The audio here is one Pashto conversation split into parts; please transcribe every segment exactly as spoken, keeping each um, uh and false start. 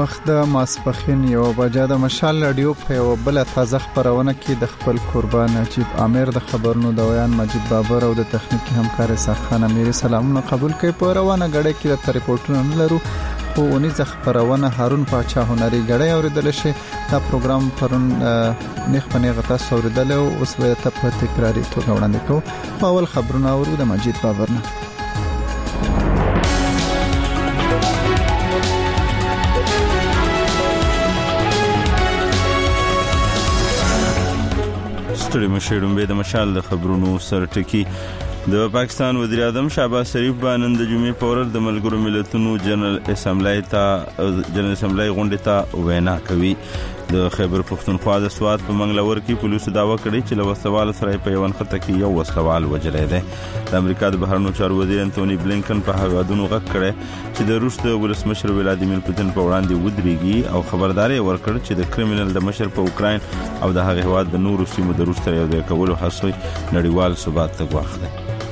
وخت د ماسپخین یو بجا د مشال رادیو په یو بل تازه خبرونه کې د خپل قربان نجیب عامر د خبرونو د ویان مجید بابر او د تخنیکی همکار سرخان امیر سلامونه قبول کوي. په روانه غړې کې د ریپورتونو نه لرو خو اونې ځخ خبرونه هارون پاچا هنري غړې اوریدل شي. دا پروګرام پرون نخ پنه غتا اوریدل او اوس به ته په تکراری توګه وړاندې کوو. اول خبرونه اورو د مجید بابر نه. ستړي مشرون به د مشال د خبرونو سره ټکی. د پاکستان وزیر اعظم شهباز شریف باندې د جمعې په ورځ د ملګرو ملتونو جنرال اسمبلی ته جنرال اسمبلی غونډه ته وینا کوي. د خیبر پختونخوا د سوات په منګلور کې پولیسو داوا کړې چې له وسلوال سره په یو خطه کې یو وسلوال وجلې ده. د امریکا د بهرنیو چارو وزیر انټونی بلینکن په هغادونو غږ کړی چې د روس د ولسمشر ولادیمیر پوتین په وړاندې ودرېږي او خبرداري ورکړ چې د کریمینل د مشر په اوکراین او د هغه هواد د نورو سیمو د روس سره یو ځای کولو هڅه نړیوال ثبات ته غواړي.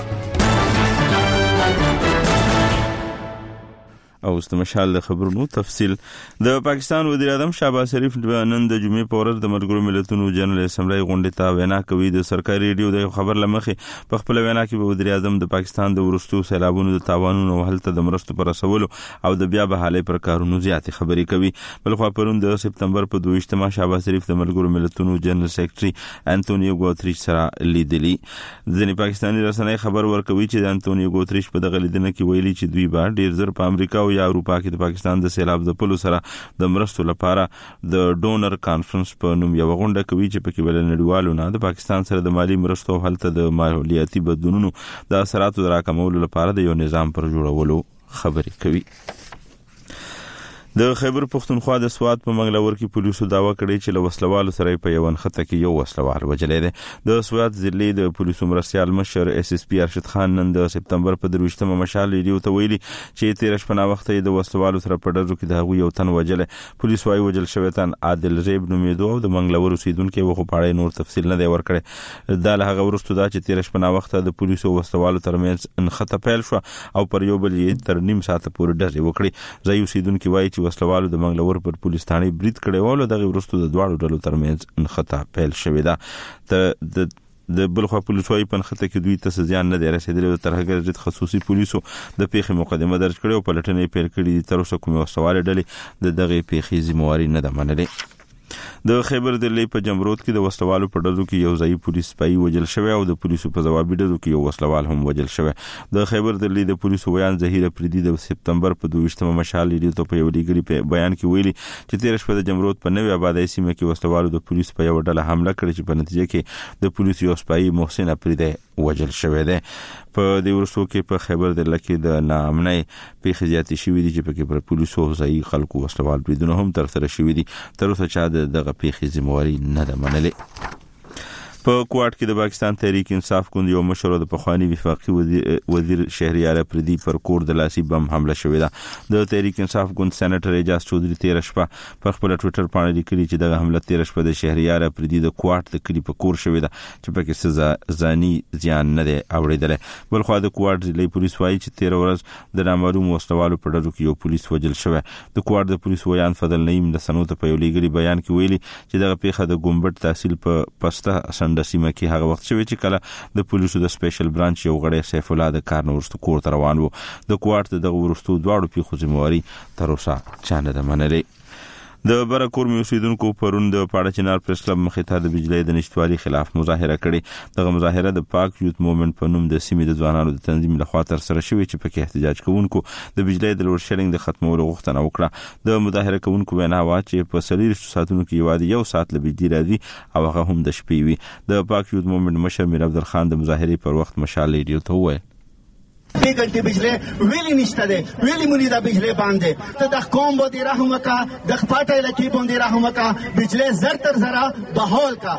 او د مشال د خبرونو تفصیل. د پاکستان وزیر اعظم شهباز شریف نن د جمعې په ورځ د ملګرو ملتونو جنرال اسمبلی غونډې ته وینا کوي. د سرکاري ریډیو د خبر لمخې په خپل وینا کې وزیر اعظم د پاکستان د ورستو سیلابونو د تاوانونو او هلته د مرستو پر رسولو او د بیا بحالي پر کارونو زیاتې خبرې کوي. بلخو پرون د سپتمبر په دوه ویشتمه شهباز شریف د ملګرو ملتونو جنرال سیکریټري انټونیو ګوتریش سره لیدلی. ځینې پاکستاني رسنۍ خبر ورکوي چې د انټونیو ګوتریش په دغه لیدنه کې ویلي چې دوی به ډیر زر په امریکا یا اروپا کې د پاکستان د سیلاب د پلو سره د مرستو لپاره د ډونر کانفرنس په نوم یو غونډه کوي چې پکې ول نړیوالو نه د پاکستان سره د مالی مرستو او هلته د مالیاتي بدلونونو د اثراتو راکمولو لپاره د یو نظام پر جوړولو خبرې کوي. د خیبر پختونخوا د سوات په منګلور کې پولیسو داوا کړې چې له وسلوالو سره په یو خطه کې یو وسلوال وجلې ده. د سوات ضلع د پولیسو مرستيال مشر اس اس پی ارشد خان نن د سپتمبر په درویشتمه مشال ریډیو ته ویلي چې تیر شپه وخت د وسلوالو سره په ډزو کې د هغه یو تن وجلې. پولیس وايي وجل شوی تن عادل ریب نومیدو د منګلور اوسیدونکو وغه پاړې نور تفصیل نه دی ورکړي. دا له هغه ورستو دا چې تیر شپه وخت د پولیسو وسلوالو ترمنځ ان خطه پیل شو او پر یو بل یې تر نیم ساعت پورې ډزې وکړي. ځای اوسیدونکو وايي چې وسلوالو د منګلور پر پولیس ثانې برید کړي ول دغه ورستو د دواړو ډلو ترمنځ ان خطا پیل شوې ده. د د بلخوا پولیسوي په خطه کې دوی ته ځان نه دی رسیدلی. تر هغه ضد خصوصي پولیسو د پیښې مقدمه درج کړې او په لټنې پیل کړې. تر اوسه کومه وسوال ډلې د دغه پیښې ذمہواری نه ده منلې. د خیبر د لې په جمرود کې د وسلوالو په ډزو کې یو ځای پولیس پای وجل شوی او د پولیسو په جوابي ډزو کې یو وسلوال هم وجل شوی. د خیبر د لې د پولیسو ویان ظهیر پردي د سپتمبر په دوه ویشتمه مشال لري ته په یو لګري په بیان کې ویلي چې تیر شپه د جمرود په نوې آبادی سیمه کې وسلوالو د پولیس په یو ډله حمله کړې چې په نتیجه کې د پولیسو یو سپای محسن پردي وجل شوی دی. په دې ورسو کې په خیبر د لکه د نامنۍ پیښې زیاتې شوې دي چې په کې پر پولیسو ځای خلکو وسلوال بریدونه هم تر سره شوې دي. تر اوسه چا دغه پیښې ذمہواری نه ده منلې. په کوټ کې د پاکستان تحریک انصاف ګوند یو مشر د پخوانی وفاقي وزیر شهریار پردي پر کور د لاسي بم حمله شوې ده. د تحریک انصاف ګوند سېنیټر اعجاز چودري تیر شپه په خپل ټوئیټر باندې لیکلي چې دغه حمله تیر شپه د شهریار پردي د کوټ د کلی په کور شوې ده چې په کې سزا ځاني ځان نه دی اوریدل. بل خو د کوټ ضلع پولیس وايي چې تیر ورځ د نامعلوم وسلوالو په ډزو کې یو پولیس وجل شوی. د کوټ د پولیس ویان فضل نعیم د سنوت په یو لګري بیان کې ویلي چې دغه پیښه د ګمبټ تحصیل په پسته د سیمه کې هغه وخت شوی چې کله د پولیسو د سپیشل برانچ یو غړی سیف الله د کار نورستو کور ته روان وو. د کوارت دغه ورستو دواړو پیښو ذمہواری تر اوسه چا نه ده منلې. د برکور میوسیدونکو پرون د پاړه چنار پریس کلب مخې ته د بجلی د نشټوالي خلاف مظاهره کړې. دغه مظاهره د پاک یوت موومېنټ په نوم د سیمې د ځوانانو د تنظیم لخوا تر سره شوې چې پکې احتجاج کوونکو د بجلی د لوډ شیډینګ د ختمولو غوښتنه وکړه. د مظاهره کوونکو وینا وا چې په سلیریش ساتونو کې یوازې یو ساعت له بجلی راځي او هغه هم د شپې وي. د پاک یوت موومېنټ مشر میر عبد الخان د مظاهرې پر وخت مشال ریډیو ته وویل یک گنٹی بجلی ویلی نشته ده ویلی مونی دا بجلی بانده تا دخ قوم با دی رحمه کا دخ پاٹای لکی بون دی رحمه کا بجلی زر تر زرا بحال کا.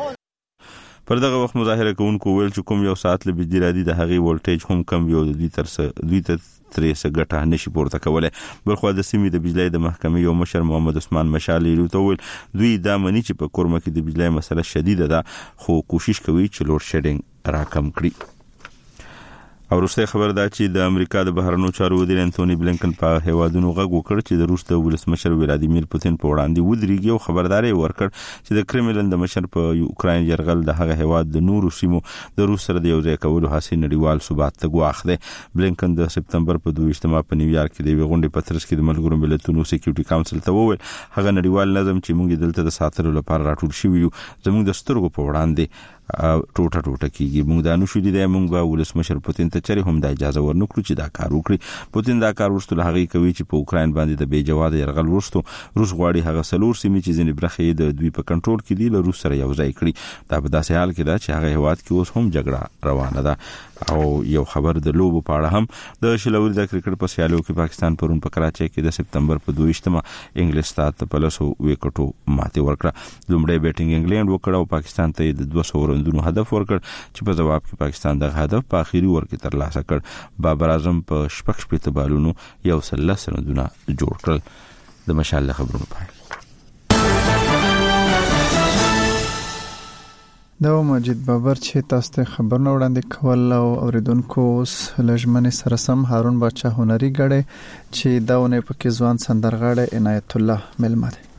پر دغه وخت مظاهره کوونکو ویل چې کوم یو ساعت له بجلی راځي د هغې ولټیج هم کم یو د دوی تر څه دوی ته ترې څه ګټه نشي پورته کولی. بلخو د سیمې د بجلی د محکمې یو مشر محمد عثمان مشال ته ویل دوی دا مني چې په کورمه کې د بجلی مسله شدیده ده خو کوشش کوي چې لوډ شیډینګ راکم کړي. او وروسته خبر دا چې د امریکا د بهرنیو چارو وزیر انټونی بلنکن په هیوادونو غږ وکړ چې د روس د ولسمشر ولادیمیر پوتین په وړاندې ودرېږي او خبرداري ورکړ چې د کرملین د مشر په یوکرين يرغل د هغه هیواد د نورو سیمو د روس سره د یو ځای کولو هڅې نړیوال ثبات ته ګواښ دی. بلنکن د سپتمبر په دوه ویشتمه په نیویارک کې د غونډې په ترڅ کې د ملګرو ملتونو سکیورټي کونسل ته وویل هغه نړیوال نظم چې موږ دلته د ساتلو لپاره راټول شوی یو زموږ د سترګو په وړاندې ټوټه ټوټه کیږي. موږ دا نو شو دي موږ به ولسمشر پوتین ته چره هم د اجازه ورنکړو چې دا کار وکړي. پوتین دا کار ورستو له هغه کوي چې په اوکرين باندې د بې جواز يرغل ورستو روس غواړي هغه سلور سیمې چې ځینې برخې د دوی په کنټرول کې دي له روس سره یو ځای کړي. دا په داسې حال کې ده چې هغه هواد کې اوس هم جګړه روانه ده. او یو خبر د لوبو په اړه هم د شلوري د کرکټ په سیالیو کې پاکستان پرون په کراچۍ کې د سپتمبر په دوه ویشتمه انګلیس ته په لسو وکټو ماته ورکړه. لومړی بیټینګ انګلند وکړ او پاکستان ته د دوه سوه رندونو هدف ورکړ چې په جواب کې پاکستان د هدف په اخیری ور کې ترلاسه کړ. بابر اعظم په شپږ شپږ بالونو یو سلس رندونه جوړ کړل. د مشال خبرونو په دا مجید بابر چې تاسو ته خبرونه وړاندې کول او اوریدونکو لجمن سره سم هارون بچا هنري غړي چې داونه پکې ځوان سندرغاړي عنایت الله ملمه ده.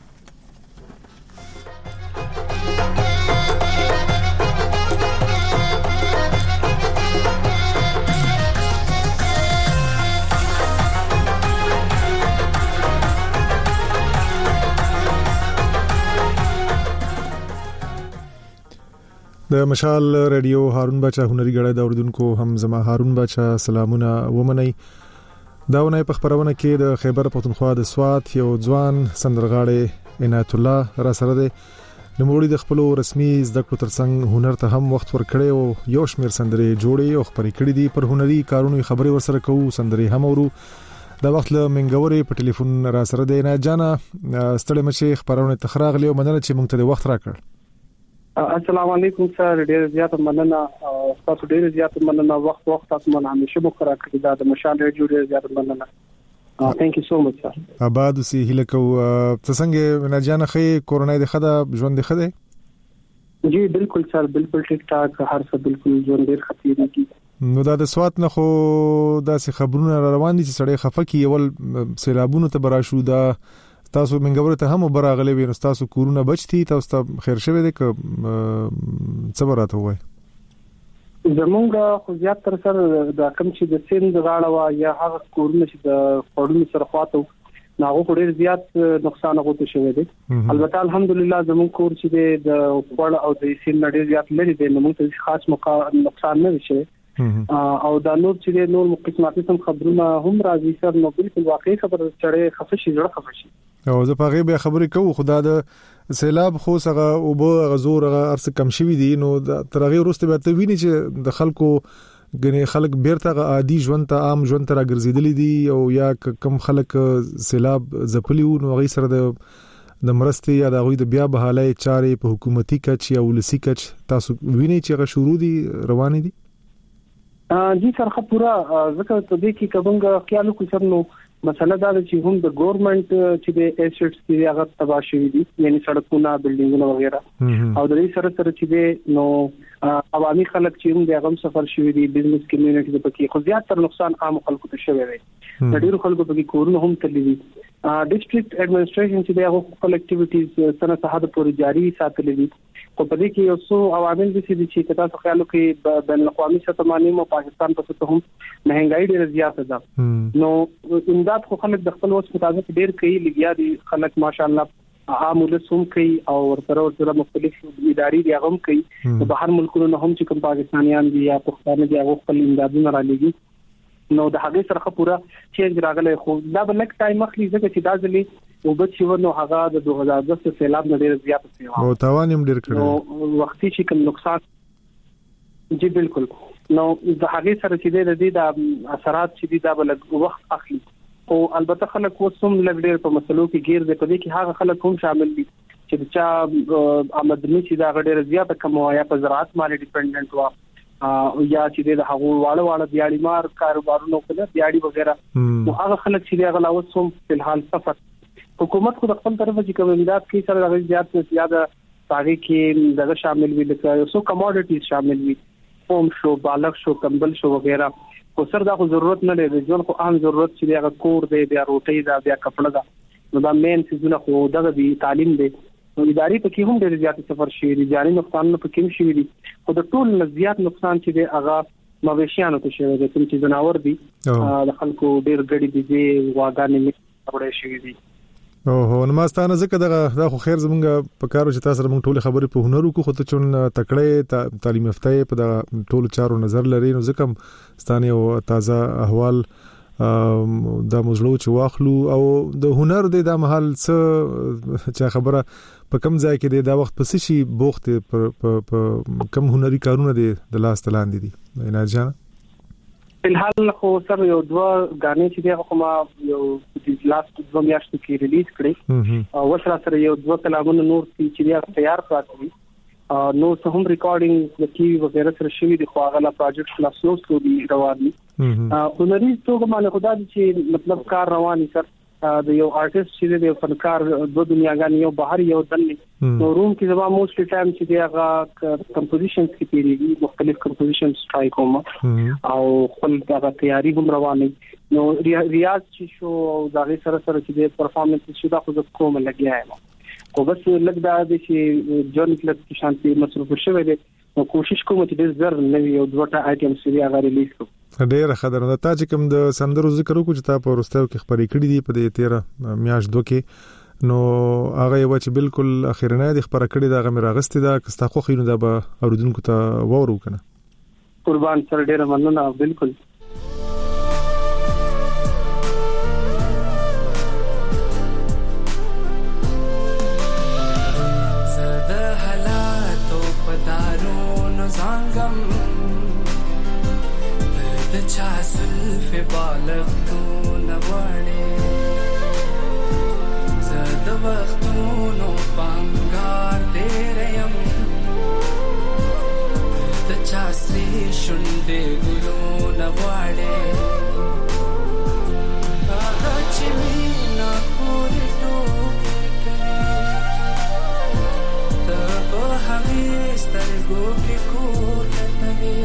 د مشال رادیو هارون بچا هنري غړي د اوریدونکو هم زما هارون بچا سلامونه ومني. داونه په خبرونه کې د خیبر پختونخوا د سوات یو ځوان سندرغاړي عنایت الله را سره دی. نوموړي د خپل رسمي زده کړو ترڅنګ هنر ته هم وخت ورکړي او یو شمیر سندرې جوړي او خبرې کړې دي. پر هنري کارونو خبرې ورسره کوو سندرې هم اورو. دا وخت له منګوري په ټلیفون را سره دی. نه جانا ستړي مچې خبرونه تخراغلی او مننه چې موږ ته وخت راکړ. السلام علیکم سر. ډیر زیات مننه تاسو ډیر زیات مننه وخت وخت تاسو مونږ همیشه مخ راکړی دا د مشال ډیر ډیر زیات مننه. ثانک یو سو مچ سر. آباد سي هله کو څنګه نه جان خې کورونا د خدا ژوند د خده جی بالکل سر بالکل ټیک ټاک هر څه بالکل ژوند ډیر خطر دي. نو دا د سوات نه خو داسې خبرونه روان دي چې سړی خفقي اول سیلابونو ته براشو دا تاسو منګور ته هم براغلي وي. نو تاسو کورونه بچتي تاسو ته خیر شوه دي ک صبرات وای زمونږ خو زیات تر سره د کم چې د سیند غاړه وا یا هغه کورونه چې د پړونو سره خواته ناغو ډیر زیات نقصان غوته شوی دی. البته الحمدلله زمونږ کور چې د پړ او د سیند ډیر زیات لري دی نو موږ ته خاص موقع نقصان نه شي. او دا نور چې نور مقسماتي سم خبرونه هم راځي سر نو بالکل واقعي خبر چړې خفشي جوړه خفشي او زه په غیبه خبرې کوم خدا د سیلاب خو سره او به غزور ارس کم شوی دي. نو ترغه ورسته به ته ویني چې د خلکو غني خلک بیرته عادي ژوند ته عام ژوند ته راګرځیدلی دي او یا کم خلک سیلاب زپلی نو غي سره د د مرستي یا د غوي د بیا بحالای چارې په حکومتي کچ یا ولسی کچ تاسو ویني چې غ شروع دي روان دي. جی سرخه پورا ځکه ته دې کې کومه خیال کو سر نو مسله دا چې هم د ګورنمنت چې د ایسټس کې هغه تباہ شوی دي یعنی سړکونه بلډینګونه وغیرہ او د دې سره سره چې نو عوامي خلک چې هم د هغه سفر شوی دي بزنس کمیونټي د پکې خو زیات تر نقصان عام خلکو ته شوی دی. د ډیرو خلکو په کې کورونه هم تللی دي. ډیسټریکټ ایڈمنسټریشن چې د هغه خپل اکټیویټیز سره صحه پورې جاری ساتلې دي. خو په دې کې یو څو عوامل دي چې تاسو خیال وکړئ بین الاقوامي سطح باندې مو پاکستان په سطح هم مهنګای ډیره زیاته ده. نو امداد خو خلک د خپل وس مطابق ډیر کوي لګیا دي خلک ماشاءالله عام ولسوم کوي او ورسره ورسره مختلف اداري دي هغه کوي. د بهر ملکونو نه هم چې کوم پاکستانیان دي یا پښتانه دي هغه خپل امدادونه را لګي. نو د هغه سره پورا چینج راغلی خو دا بل لک ټایم اخلي ځکه چې دا ځلې او به چې ورنو هغه د دوه هزار دس سیلاب نه ډیر زیات شي او تاوان هم ډیر کړی نو وختي چې کوم نقصان جی بالکل نو د هغه سره چې د دې د اثرات چې دا بل وخت اخلي او البته خلک وسوم لګ ډیر په مسلو کې غیر دي په دې کې هغه خلک هم شامل دي چې چا آمدنی چې دا ډیر زیات کم وایا په زراعت باندې ډیپندنٹ وا یا چې د هغه واړه واړه دیاړي مار کاروبارونو کې دیاړي وغیرہ نو هغه خلک چې هغه لاوسوم په الحال سفر حکومت خو د خپل طرفه چې کوم امداد کوي سره د زیات زیاده ساغي کې دغه شامل وي لکه سو کموډټیز شامل وي فوم شو بالغ شو کمبل شو وغیرہ خو سر دا خو ضرورت نه لري، ځون خو عام ضرورت چې هغه کور دی، بیا روټي دا، بیا کپڑا دا، نو دا مین څه نه خو دغه دی تعلیم دی. نو اداري پکې هم ډېر زیات سفر شي دي، جاري نقصان نه پکې هم شي دي، خو د ټول زیات نقصان چې دی هغه مویشیانو ته شوی دی، کوم چې جناور دي د خلکو ډېر ګډي دي چې واګانې نه وړي شي دي. او هو نو ماستانه ځکه دغه دا خو خیر زمونږ په کارو چې تاسو موږ ټول خبرې په هنرو کو خو ته چون تکړه تعلیم یافته په دغه ټول چارو نظر لري، نو ځکه ستانه او تازه احوال دا مزلو چې واخلو او د هنر د د محل څه چې خبره په کم ځای کې د دا وخت پس شي بوخت په کم هنري کارونه دي د لاس تلاندې دي نه جان فلحال خو سره یو دوه غانې چې دغه کومه یو د لاس دوه میاشتو کې ریلیز کړي او وسره سره یو دوه کلامونه نور چې دغه تیار کړی نو څه هم ریکارډینګ د کی وغیرہ سره شوی دی، خو هغه لا پروجیکټ خلاص نو څو دی روان دي. هنري توګه باندې خدای دې چې مطلب کار رواني سر د یو آرټیست چې د فنکار د دنیاګان یو بهر یو دنه نو روم کې زما موستلی ټایم چې دی هغه کمپوزیشنز کې پیریږي، مختلف کمپوزیشنز ټرای کوم او خپل هغه تیاری هم روانه، نو ریاض چې شو او دغه سره سره چې د پرفارمنس شو دا خو کوم لګیا یم، خو بس لږ دا د چې جون کلب کې شانتي مصروف شوی دی، نو کوشش کوم چې د زر نوې یو دوه آیټم سری هغه ریلیز کړم. ډېر خبره ده چې کوم د سندرو ذکر وکړو چې تا په ورستیو کې خبرې کړې دي په دې تیرا میاش دوه کې، نو هغه یو چې بالکل اخیرنه د خبره کړې ده هغه راغستې ده کستا خو خینو ده به اوریدونکو ته وورو کنه. قربان سره ډېر مننه. بالکل بالغ تو نوانه زد وختونو پنګار تیریم د چاسي شونډې ګلو نوانه هغه چې مینا پوری ټوکې کوي ته په هغې سترګو کې کور لټوي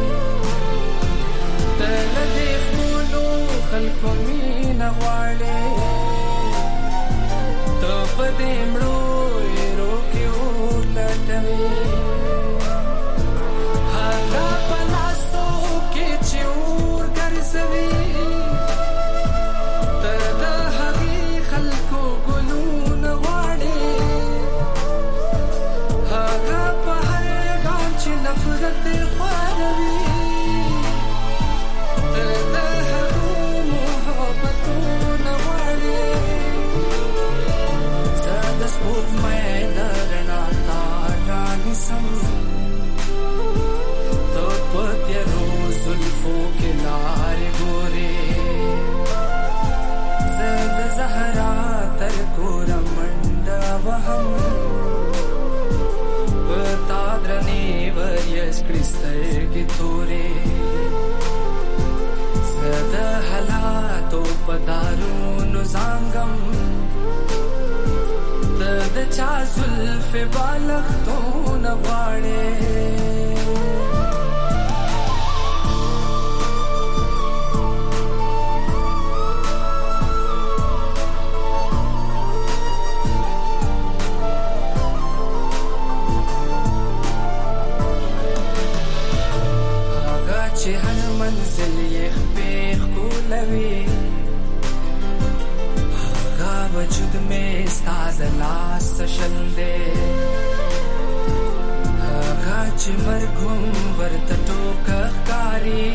خلکو مینا غواړي ته په دې مړو ایرو کې اور لټوي هغه په لاسو کې چې اور ګرځوي ته د هغې خلکو ګلونه غواړي هغه په هر ګام چې نفرت خوروي چا زلف بالغ تو نغواړي هغه چې هر منزل یې خپې ښکلوي وجود میں ستاز لاس شل دے غاچ مرگم ورت ٹوک کاری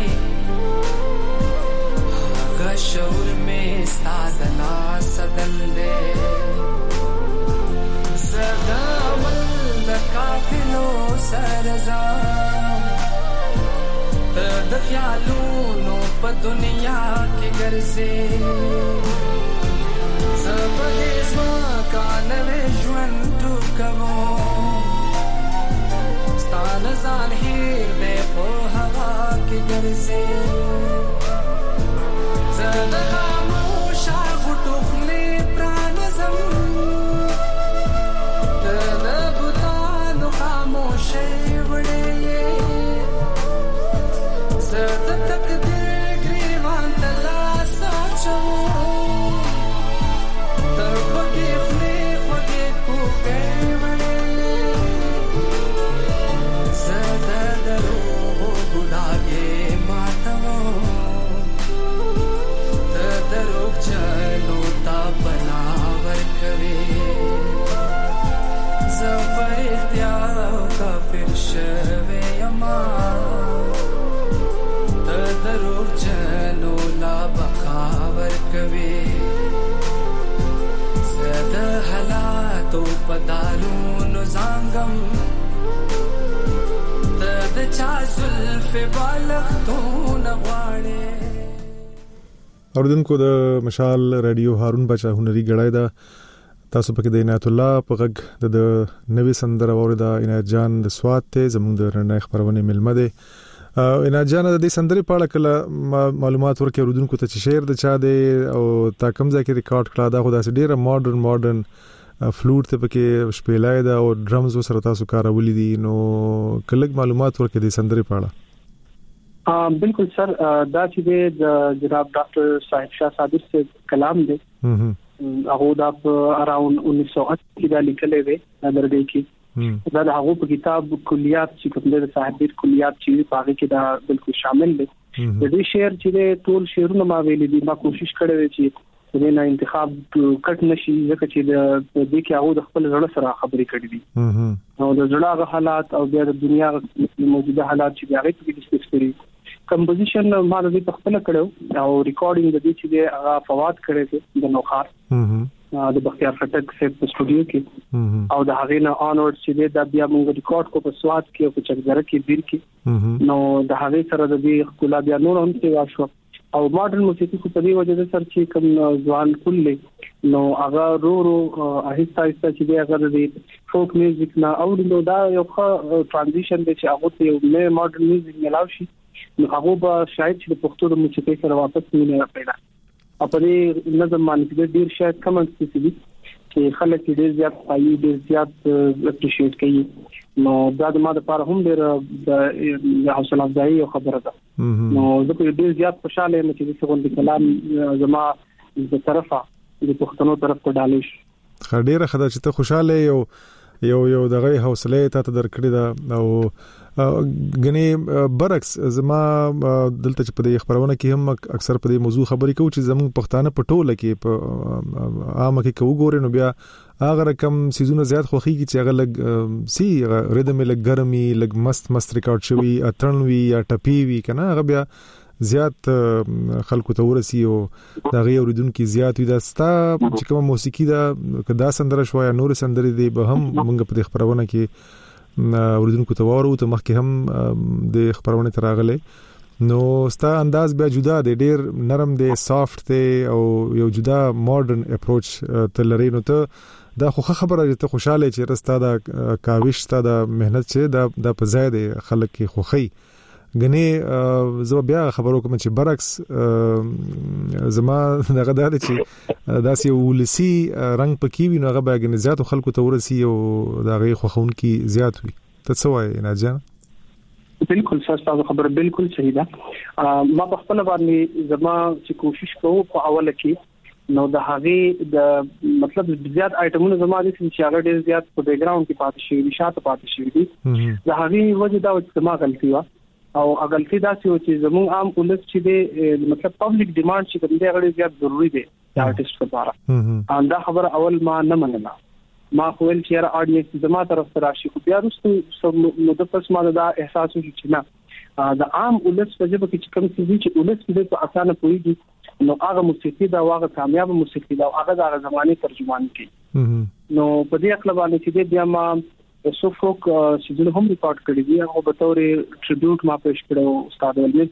غا شعور میں ستاز لاس دل دے زغامل دا کافلو سرزام دا خیالونو پا دنیا کی گرزے زبدې زمکانوي ژوند ټوکوم ستا نه ځان هېر دی په هوا کې ګرځې زه د خاموشه غوټو خولې پرانیزم ته د بوتانو خاموشۍ وړې یې زه د تقدیر غم ته د چا زلف بالښتونه غواړې. اوردونکو د مشال رادیو هارون بچا هنري غړای دا تاسو پکې د عنایت الله په غږ د نوې سندره اوریدا. عنایت جان د سواد ته زموږ د رڼا خبرونه ملمه ده. عنایت جان د دې سندرې په اړه کله معلومات ورکړي اوردونکو ته چې شعر د چا دی او تا کوم ځای کې ریکارډ کړه. دا خو داسې ډیره ماډرن ماډرن فلوټ ته پکې شپېلای دا او ډرمز سره تاسو کارولې دي. نو کله معلومات ورکړي د سندرې په اړه. ا بالکل سر دا چې د جناب ډاکټر صاحب شاه صادق سے کلام دی. هغه د اراوند انیس سو اسی کې د لیکلې وې درګې کې دا د هغه په کتاب کلیات چې کوم د صاحب کلیات چې په هغه کې دا بالکل شامل دي. د دې شعر چې ټول شعرونه ما ویلې دي ما کوشش کړې چې د نه انتخاب کټ نشي ځکه چې د دې کې هغه د خپل ځړ سره خبرې کړې دي او د ځړاغه حالات او د دنیا موجوده حالات چې هغه کې ډیسکس کړي. کمپوزیشن ما د په خپل کړو او ریکارډینګ د دې چې هغه فواد کړی دی د نوخار د بختیار خټک سیټ په سټوډیو کې او د هغه نه اونورډ چې د بیا موږ ریکارډ کو په سواد کې او په چکدره کې بیر کې نو د هغه سره د دې خپل بیا نور هم څه واشو او ماډرن موسیقي په دې وجه سره چې کوم ځوان کله نو هغه رو رو آهسته آهسته چې هغه د فوک میوزیک نه او نو دا یو ښه ټرانزیشن دی چې هغه ته یو نوې ماډرن میوزیک ملاوي شي نو هغه به شاید چې د پښتو د موسیقي سره واپس نه پیدا اپرې نظم باندې ډیر شاید کمنټس دي چې خلک ډیر زیات پایي ډیر زیات اپریشیټ کوي. نو دا د ما لپاره هم ډیر د حوصله افزایي او خبره ده. نو زه ډیر زیات خوشاله یم چې څنګه د کلام زما د طرفه د پښتنو طرف ته ډالې شي. خډيره خدای چې ته خوشاله یو یو یو دغه حوصله ته ته درکړې ده او غني برعکس زما دلته چې په دې خبرونه کې هم اکثر په دې موضوع خبرې کوي چې زموږ پښتانه په ټوله کې په عامه کې کوو ګورې نو بیا هغه رقم سيزونه زیات خوخيږي چې هغه لګ سی ریدم لګ ګرمي لګ مست مست ریکارډ شوی اترنوي یا ټپي وی کنه هغه بیا زیات خلکو ته ورسي او دا غي اوریدونکو زیات وي دا ستا چې کوم موسیقي دا کدا سندره شویا نور سندري دی به هم موږ په دې خبرونه کې اوریدونکو ته وورو ته مخکې هم د خبرونه تراغله نو ستا انداز بیا جدا دی ډیر نرم دی سافت دی او یو جدا ماډرن اپروچ ته لري. نو ته دا خو خبره ته خوشاله چې رستا دا کاوش تا دا مهنت چې دا د په ځای دی خلک کې خوخي غني زما بیا خبرو کوم چې برعکس زما دغه دا چې داسې ولسی رنگ پکې وي نو هغه به غني زیات خلکو ته ورسي او دا غي خوخون کې زیات وي. ته څه وایې نه جان؟ بالکل تاسو خبره بالکل صحیح ده. ما په خپل باندې زما چې کوشش کوم په اوله کې نو د هغه د مطلب زیات آیټمونه زما دي چې هغه ډیر زیات په بیک گراوند کې پاتې شي شاته پاتې شي دي د هغه وجه دا چې ما غلطي و او غلطي دا چې زموږ عام ولس چې دی مطلب پبلک ډیماند چې کوم دی هغه زیات ضروری دی د آرټیست لپاره ان دا خبر اول ما نه منله ما خو ول چې را اډینس زما طرف ته راشي خو بیا وروسته نو د پس ما دا احساس وشي چې نه د عام ولس په ځبه کې کوم څه چې ولس دې په اسانه پويږي نو هغه موسیقي دا واغه کامیاب موسیقي دا هغه د زمانه ترجمان کی نو په دې خپل باندې چې بیا ما سوفوک چې هم ریکارډ کړی دی هغه به تور ټریبیوټ ما پېښ کړو استاد ولید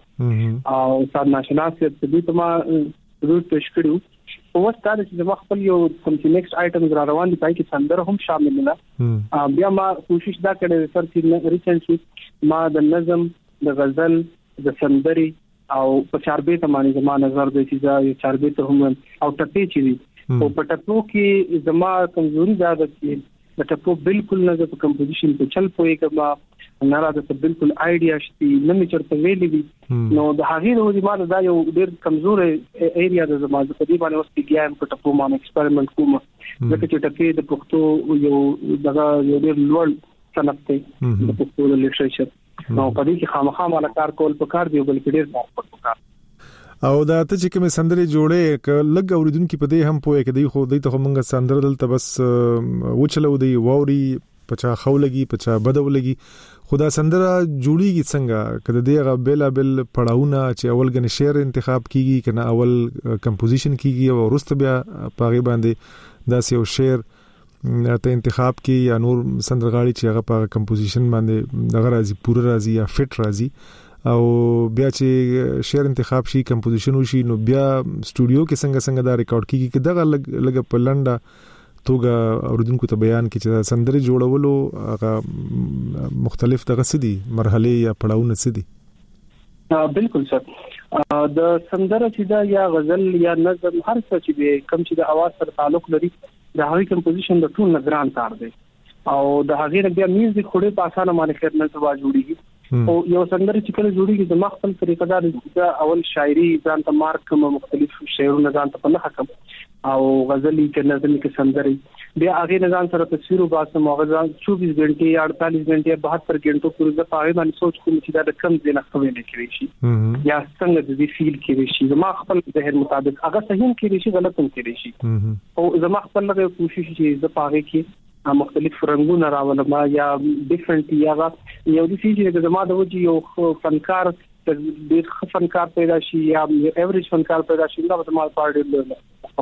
صاحب او استاد ناشنا صاحب دې ته ما ټریبیوټ پېښ کړو او وستا چې زما خپل یو کوم چې نیکسټ آیټمز را روان دي پای کې سندره هم شامل نه بیا ما کوشش دا کړې سر چې ریسنټلی ما د نظم د غزل د سندري او په چاربې ته باندې زما نظر دی چې دا یو چاربې ته هم او ټپي چي او په ټپو کې زما کمزوري دا ده چې د ټپو بالکل نه د کمپوزیشن په چل پوي کما نه را ده بالکل آیډیا شتي نه می چرته ویلې دي نو د هغې نو د ما دا یو ډېر کمزور ایریا د زما په دې باندې اوس پیګایم په ټپو باندې ایکسپریمنت کوم ځکه چې ټپې د پښتو یو دغه یو ډېر لوړ صنف دی د پښتو د لټریچر نو په دې کې خامخا مال کار کول پکار دی بلکې ډېر کار پکار او دا ته چې کوم سندري جوړې ک لګ اوریدونکو په دې هم پوهه کې دی خو دې ته مونږه سندر دلته بس وچلو دی ووري پچا خولګي پچا بدولګي خدا سندره جوړیږي څنګه کله دغه بلا بل پړاونه چې اول غن شعر انتخاب کیږي کنه اول کمپوزیشن کیږي او ورسته بیا پاغي باندې داسې یو شعر ته انتخاب کې یا نور سندرغاړي چې هغه په کمپوزیشن باندې دغه راځي پوره راځي یا فټ راځي او بیا چې شعر انتخاب شي کمپوزیشن وشي نو بیا سټوډیو کې څنګه څنګه دا ریکارډ کیږي چې دغه لګ لګ په لنډه توګه اوریدونکو ته بیان کړي چې سندري جوړولو هغه مختلف دغه سدي مرحله یا پړاوونه سدي. بالکل سر د سندره چې دا یا غزل یا نظم هر څه چې کم چې د اواز سره تعلق لري د هغه کمپوزیشن د ټول نگران کار دی او د هغه بیا میوزیک خوري په اسانه باندې خیر نه سوا جوړیږي او یو سندره چې کله جوړیږي د مخفل طریقه دا د اول شاعري ځان ته مارک مختلف شعرونه ځان ته په لخوا کوم او غزلي کې نظم کې سندري بیا هغه نظام سره تصویر واسه موغزان چوبیس غنټه یا اړتالیس غنټه بهتر غنټو پورې د پاره باندې سوچ کوم چې دا د کم ځای نه خوي نه کوي شي یا څنګه د دې فیل کې شي زما خپل ذهن مطابق هغه صحیح کې شي غلط هم کې شي او زما خپل لږه کوشش چې د پاره کې مختلف رنگونه راولم یا ډیفرنٹ یا یو د فیجی د زما د وجه یو فنکار د فنکار پیدا شي یا ایوریج فنکار پیدا شي دا د مال پارډ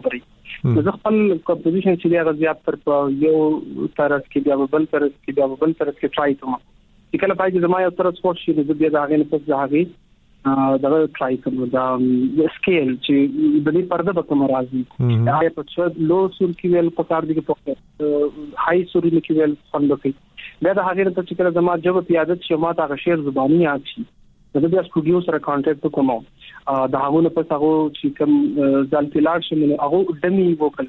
خبرې زه خپل کمپوزیشن چې هغه زیات تر یو طرز کې بیا بل طرز کې بیا بل طرز کې ټرای کوم چې کله پای چې زما یو طرز سپورت شي د بیا د هغه نه پس هغه دا ټرای کوم دا سکیل چې د دې پرده به کوم راځي هغه په څو لو سور کې ویل په کار دي کې په هاي سور کې ویل څنګه کوي بیا د هغه ته چې کله زما جواب پیادت شي ما ته شعر زبانی یاد شي د بیا سټوډیو سره کانټیکټ کوم دا هغه په تاسو چې کوم ځل تلار شمه هغه ډمي وکړ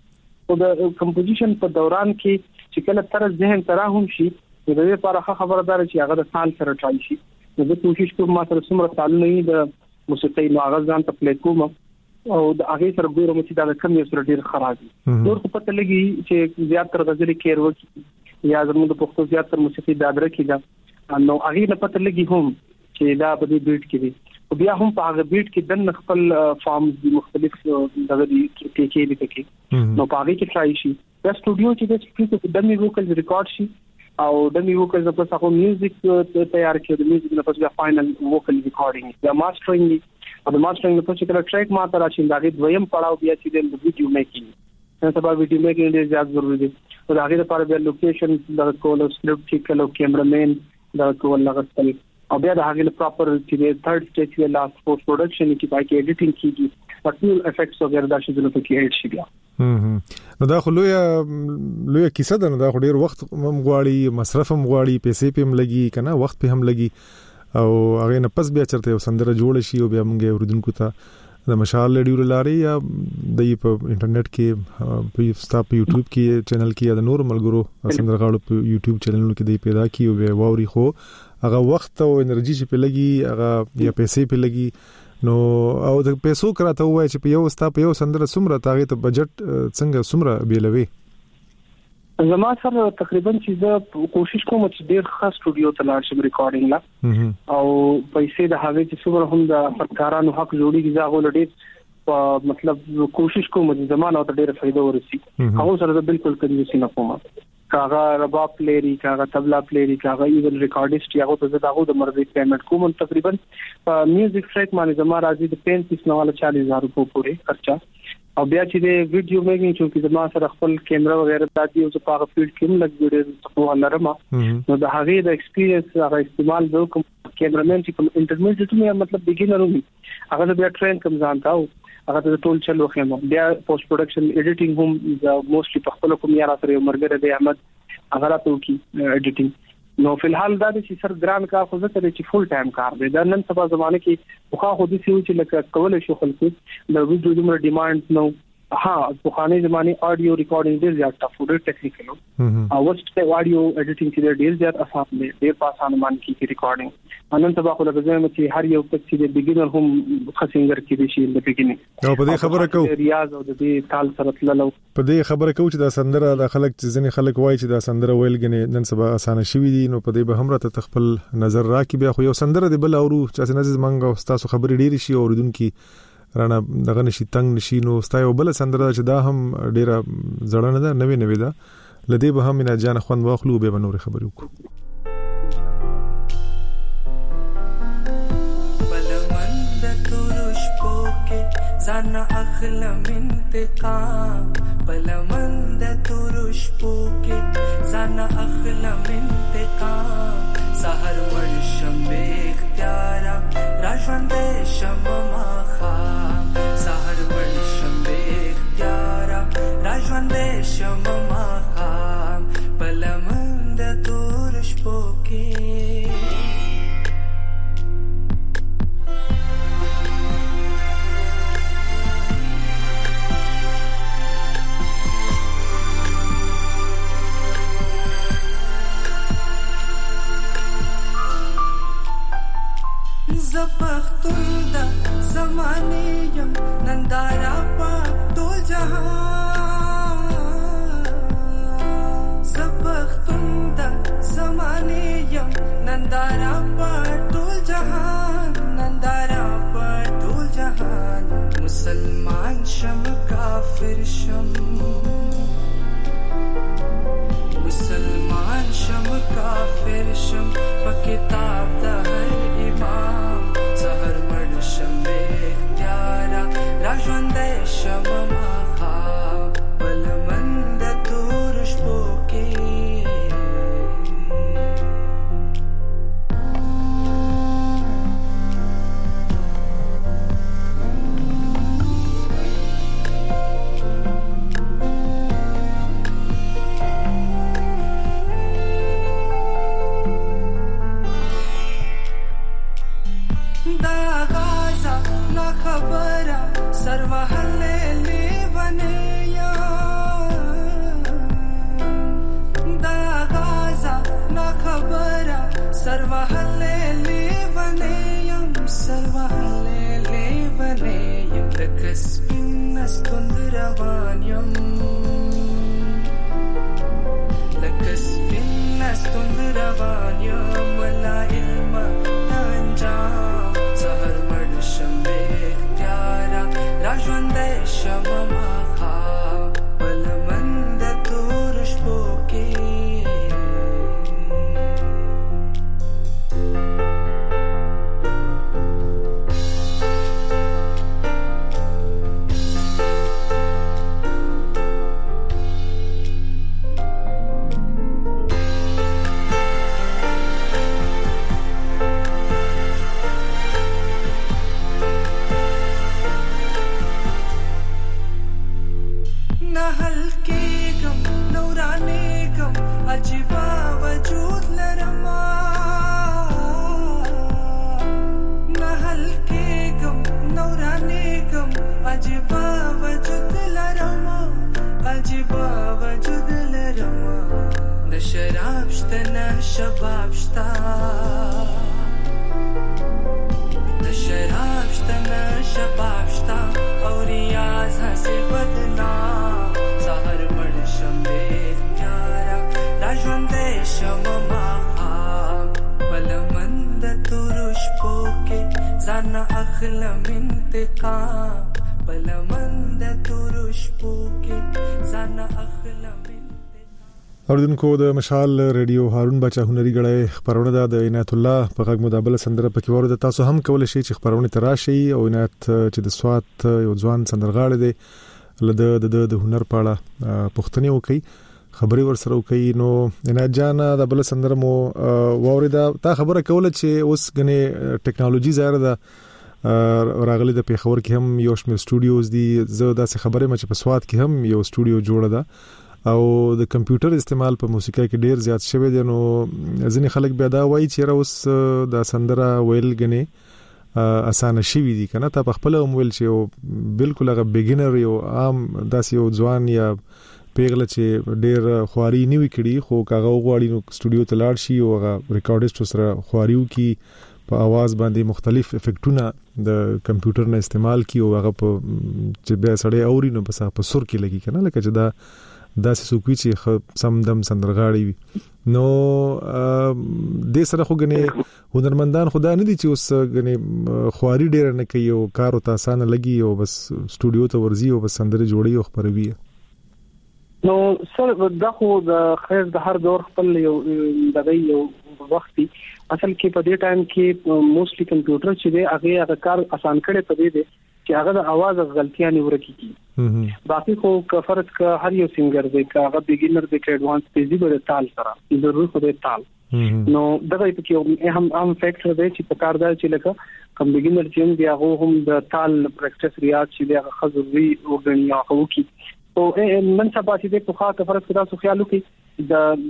او د کمپوزیشن په دوران کې چې کله تر ذهن تراهم شي د دې لپاره خبردار چې هغه د سال سره ټرای شي زه کوشش کوم ما سره څومره تعلق نه د موسیقي نو هغه ځان ته پلی کوم او د هغه سره ګورم چې دا کم یو سره ډیر خراب دي نور په پته لګي چې زیات تر غزل کېر وکي یا زموږ د پښتو زیات تر موسیقي دادره کیږي نو هغه نه پته لګي هم چې دا په دې بیٹ کې دي او بیا هم په هغه بیٹ کې د خپل فارمز دي مختلف دغه دي کې کې دي کې نو په هغه کې ټرای شي دا سټوډیو چې د سپیکر د دمي ووکل ریکارډ شي او دمي ووکل د پس هغه میوزیک تیار کړي د میوزیک نه پس بیا فائنل ووکل ریکارډینګ یا ماسترینګ او د ماسترینګ په څیر ټریک ما تر شي دا دویم پړاو بیا چې د ویډیو میکینګ نن سبا ویډیو میکینګ ډیر زیات ضروری دي او هغه لپاره بیا لوکیشن د کول سکرپټ چې کلو کیمرامین دا کول لغستل او بیا د هغه پراپر چې د تھرد سټیج کې لاست پوسټ پروډکشن کې پای کې ایډیټینګ کیږي پټول افیکټس وغیرہ دا شې په کې ایډ شي بیا نو دا خو لوی لوی کیسه ده نو دا خو ډیر وخت هم غواړي مصرف هم غواړي پیسې په هم لګي کنه وخت په هم لګي او هغه نه پس بیا چرته سندره جوړ شي او بیا موږ اوریدونکو ته د مشال ریډیو لاري یا د په انټرنیټ کې په ستا په یوټیوب کې چینل کې یا د نور ملګرو سندرغاړو په یوټیوب چینلونو کې دی پیدا کی او به ووري خو هغه وخت او انرژي چې په لګي هغه یا پیسې په لګي نو او د پیسو کراته وای چې په یو ستا په یو سندره سمره تاغه ته بجټ څنګه سمره بیلوي زما سره تقریبا چې زه کوشش کوم چې ډیر خاص سټوډیو ته لاړ شم ریکارډینګ لا او پیسې د هغه چې څومره هم د فنکارانو حق جوړیږي زغه ولډیر مطلب کوشش کوم چې زمانه ته ډیر فائدہ ورسي هغه سره بالکل کنجوسي نه کوم کاغه رباب پلیری کاغه طبلا پلیری کاغه ایون ریکارډیسټ یاغه ته دغه د مرزي پیمنٹ کوم تقریبا میوزیک ټریک باندې زما راځي د پینتیس نه والا چالیس هزار روپے پورې خرچه او بیا چې د ویډیو میکینګ چې زما سره خپل کیمرا وغیرہ د دې او په هغه فیلډ کې لګ ویډیو په لرم نو د هغه د ایکسپیرینس هغه استعمال وکم کیمرامین چې کوم انټرمیډیټ مې مطلب بګینر وي هغه بیا ټرین کوم ځانتاو هغه د ټول چلو خیم بیا پوسټ پروډکشن ایډیټینګ هم موستلی په خپل کوم یاره سره مرګره دی احمد هغه راتو کی ایډیټینګ نو فلحال دا چې سر ګران کار خو زه ته چې فول ټایم کار دی دا نن سبا زمانه کې خو خو دي چې لکه کول شو خلکو د ویډیو دومره ډیماند نو ها په خانه زمانه اډیو ریکارډینګ ډیر زیات ټف ډیر ټیکنیکل او وست اډیو ایډیټینګ کې ډیر زیات اسانه دی ډیر په اسانه باندې کې ریکارډینګ نن سبا خو لکه زموږ چې هر یو څه چې بګینر هم خسنګر کې دي شي د بګینینګ او په دې خبره کو ریاض او د دې تال سره تللو په دې خبره کو چې دا سندره د خلک چې ځنې خلک وایي چې دا سندره ویل غني نن سبا اسانه شوی دي نو په دې به هم راته خپل نظر راکې بیا خو یو سندره دی بل اورو چې څنګه زمنګ تاسو خبرې ډېری شي اوریدونکو رانه دغه نشي تنگ نشي نو ستایو بل سندره چې دا هم ډیره زړه نه ده نوې نوې ده لدی به هم نه جان خوند واخلو به نور خبرې وکړو بلمند تورش پوکه زان اخلم انتقام بلمند ترش پوکي زان اخلم انتقام سحر ورشم به اختیار راژوند شم ما خام سحر ورشم به اختیار راژوند شم ما خام بلمند ترش پوکي زبختون دا زمانه یم نندارا پا ټول جهان زبختون دا زمانه یم نندارا پا ټول جهان نندارا پا ټول جهان مسلمان شم کافر شم مسلمان شم کافر شم په کتاب د هر امام سحر مړ شم به اختیار راژوند شم ما خام بلمند تور شپو کې سروحله لیونه یا دا غازا نا خبره سروحله لیونه یم سروحله لیونه یم لکسپین استوند روان یم لکسپین استوند روان یم ولا علم انجام سحر مړ شم به راژوند شم ما خام بلمند تور شپو کې عجیبا وجود لرما نحل کېږم نورانېږم عجیبا وجود لرما عجیبا وجود لرما نه شراب شته نه شباب شته نه شراب شته نه شباب شته او ریاض هسې بدنام سحر مړ شم راژوند شم ما خام بلمند ترش پوکي زان اخلم انتقام بلمند ترش پوکي زان اخلم اوردونکو د مشال ریډیو هارون بچا هنري غړې خبرونه د عنایت الله په غږ مدابله سندره پکې ورده تاسو هم کولای شئ چې خبرونه تراشي او عنایت چې د سوات یو ځوان سندرغاړي دی لده د د هنر پاړه پښتني وکي خبري ورسره وکي نو عنایت جان د بل سندره مو وورده تا خبره کوله چې اوس غني ټیکنالوژي زیاده ده راغلي د پیښور کې هم یو شمېر سټوډیوز دي زه داسې خبره مې چې په سوات کې هم یو سټوډیو جوړه ده او د کمپیوټر استعمال په موسیقۍ کې ډیر زیات شوی دی نو ځینې خلک بیا دا وایي چې اوس د سندره ویل غني اسانه شي دي کنه ته په خپل موبایل چې بالکل هغه بیګینر یو عام داسې یو ځوان یا پیغله چې ډیر خواري نیوي کړي خو کاغه غواړي نو سټوډیو ته لاړ شي او هغه ریکارډیسټ سره خواریو کی په आवाज باندې مختلف افیکټونه د کمپیوټر نه استعمال کی او هغه په چې بیا سړی اوري نو بس په سر کې لګي کنه لکه چې دا داسې سوکوي چې سمدم سندرغاړي وي نو د سره خو غني هنرمندان خدا نه دي چې اوس غني خواري ډیر نه کوي او کار او تاسانه لګي او بس سټوډیو ته ورزي او بس سندره جوړي او خبروي نو سر دا خو د خیر د هر دور خپل یو د یو وختي اصل کې په دې ټایم کې موستلی کمپیوټر چې دی هغه هغه کار آسان کړي په دې دی چې چې هغه د आवाज غلطیاں ورکیږي. باقي خو کفرت کا هر یو سنگر دی کا هغه بیګینر دی کا ایڈوانس تیزی به تال سره ضرور خو د تال نو دغه کې هم هم فیکټر دی چې په کار دی چې لکه کم بیګینر چې دی هغه هم د تال پریکټس ریاض چې دی هغه خزوي وګڼي هغه کی او من سبا چې د په خاطر فرض کړه سو خیالو کې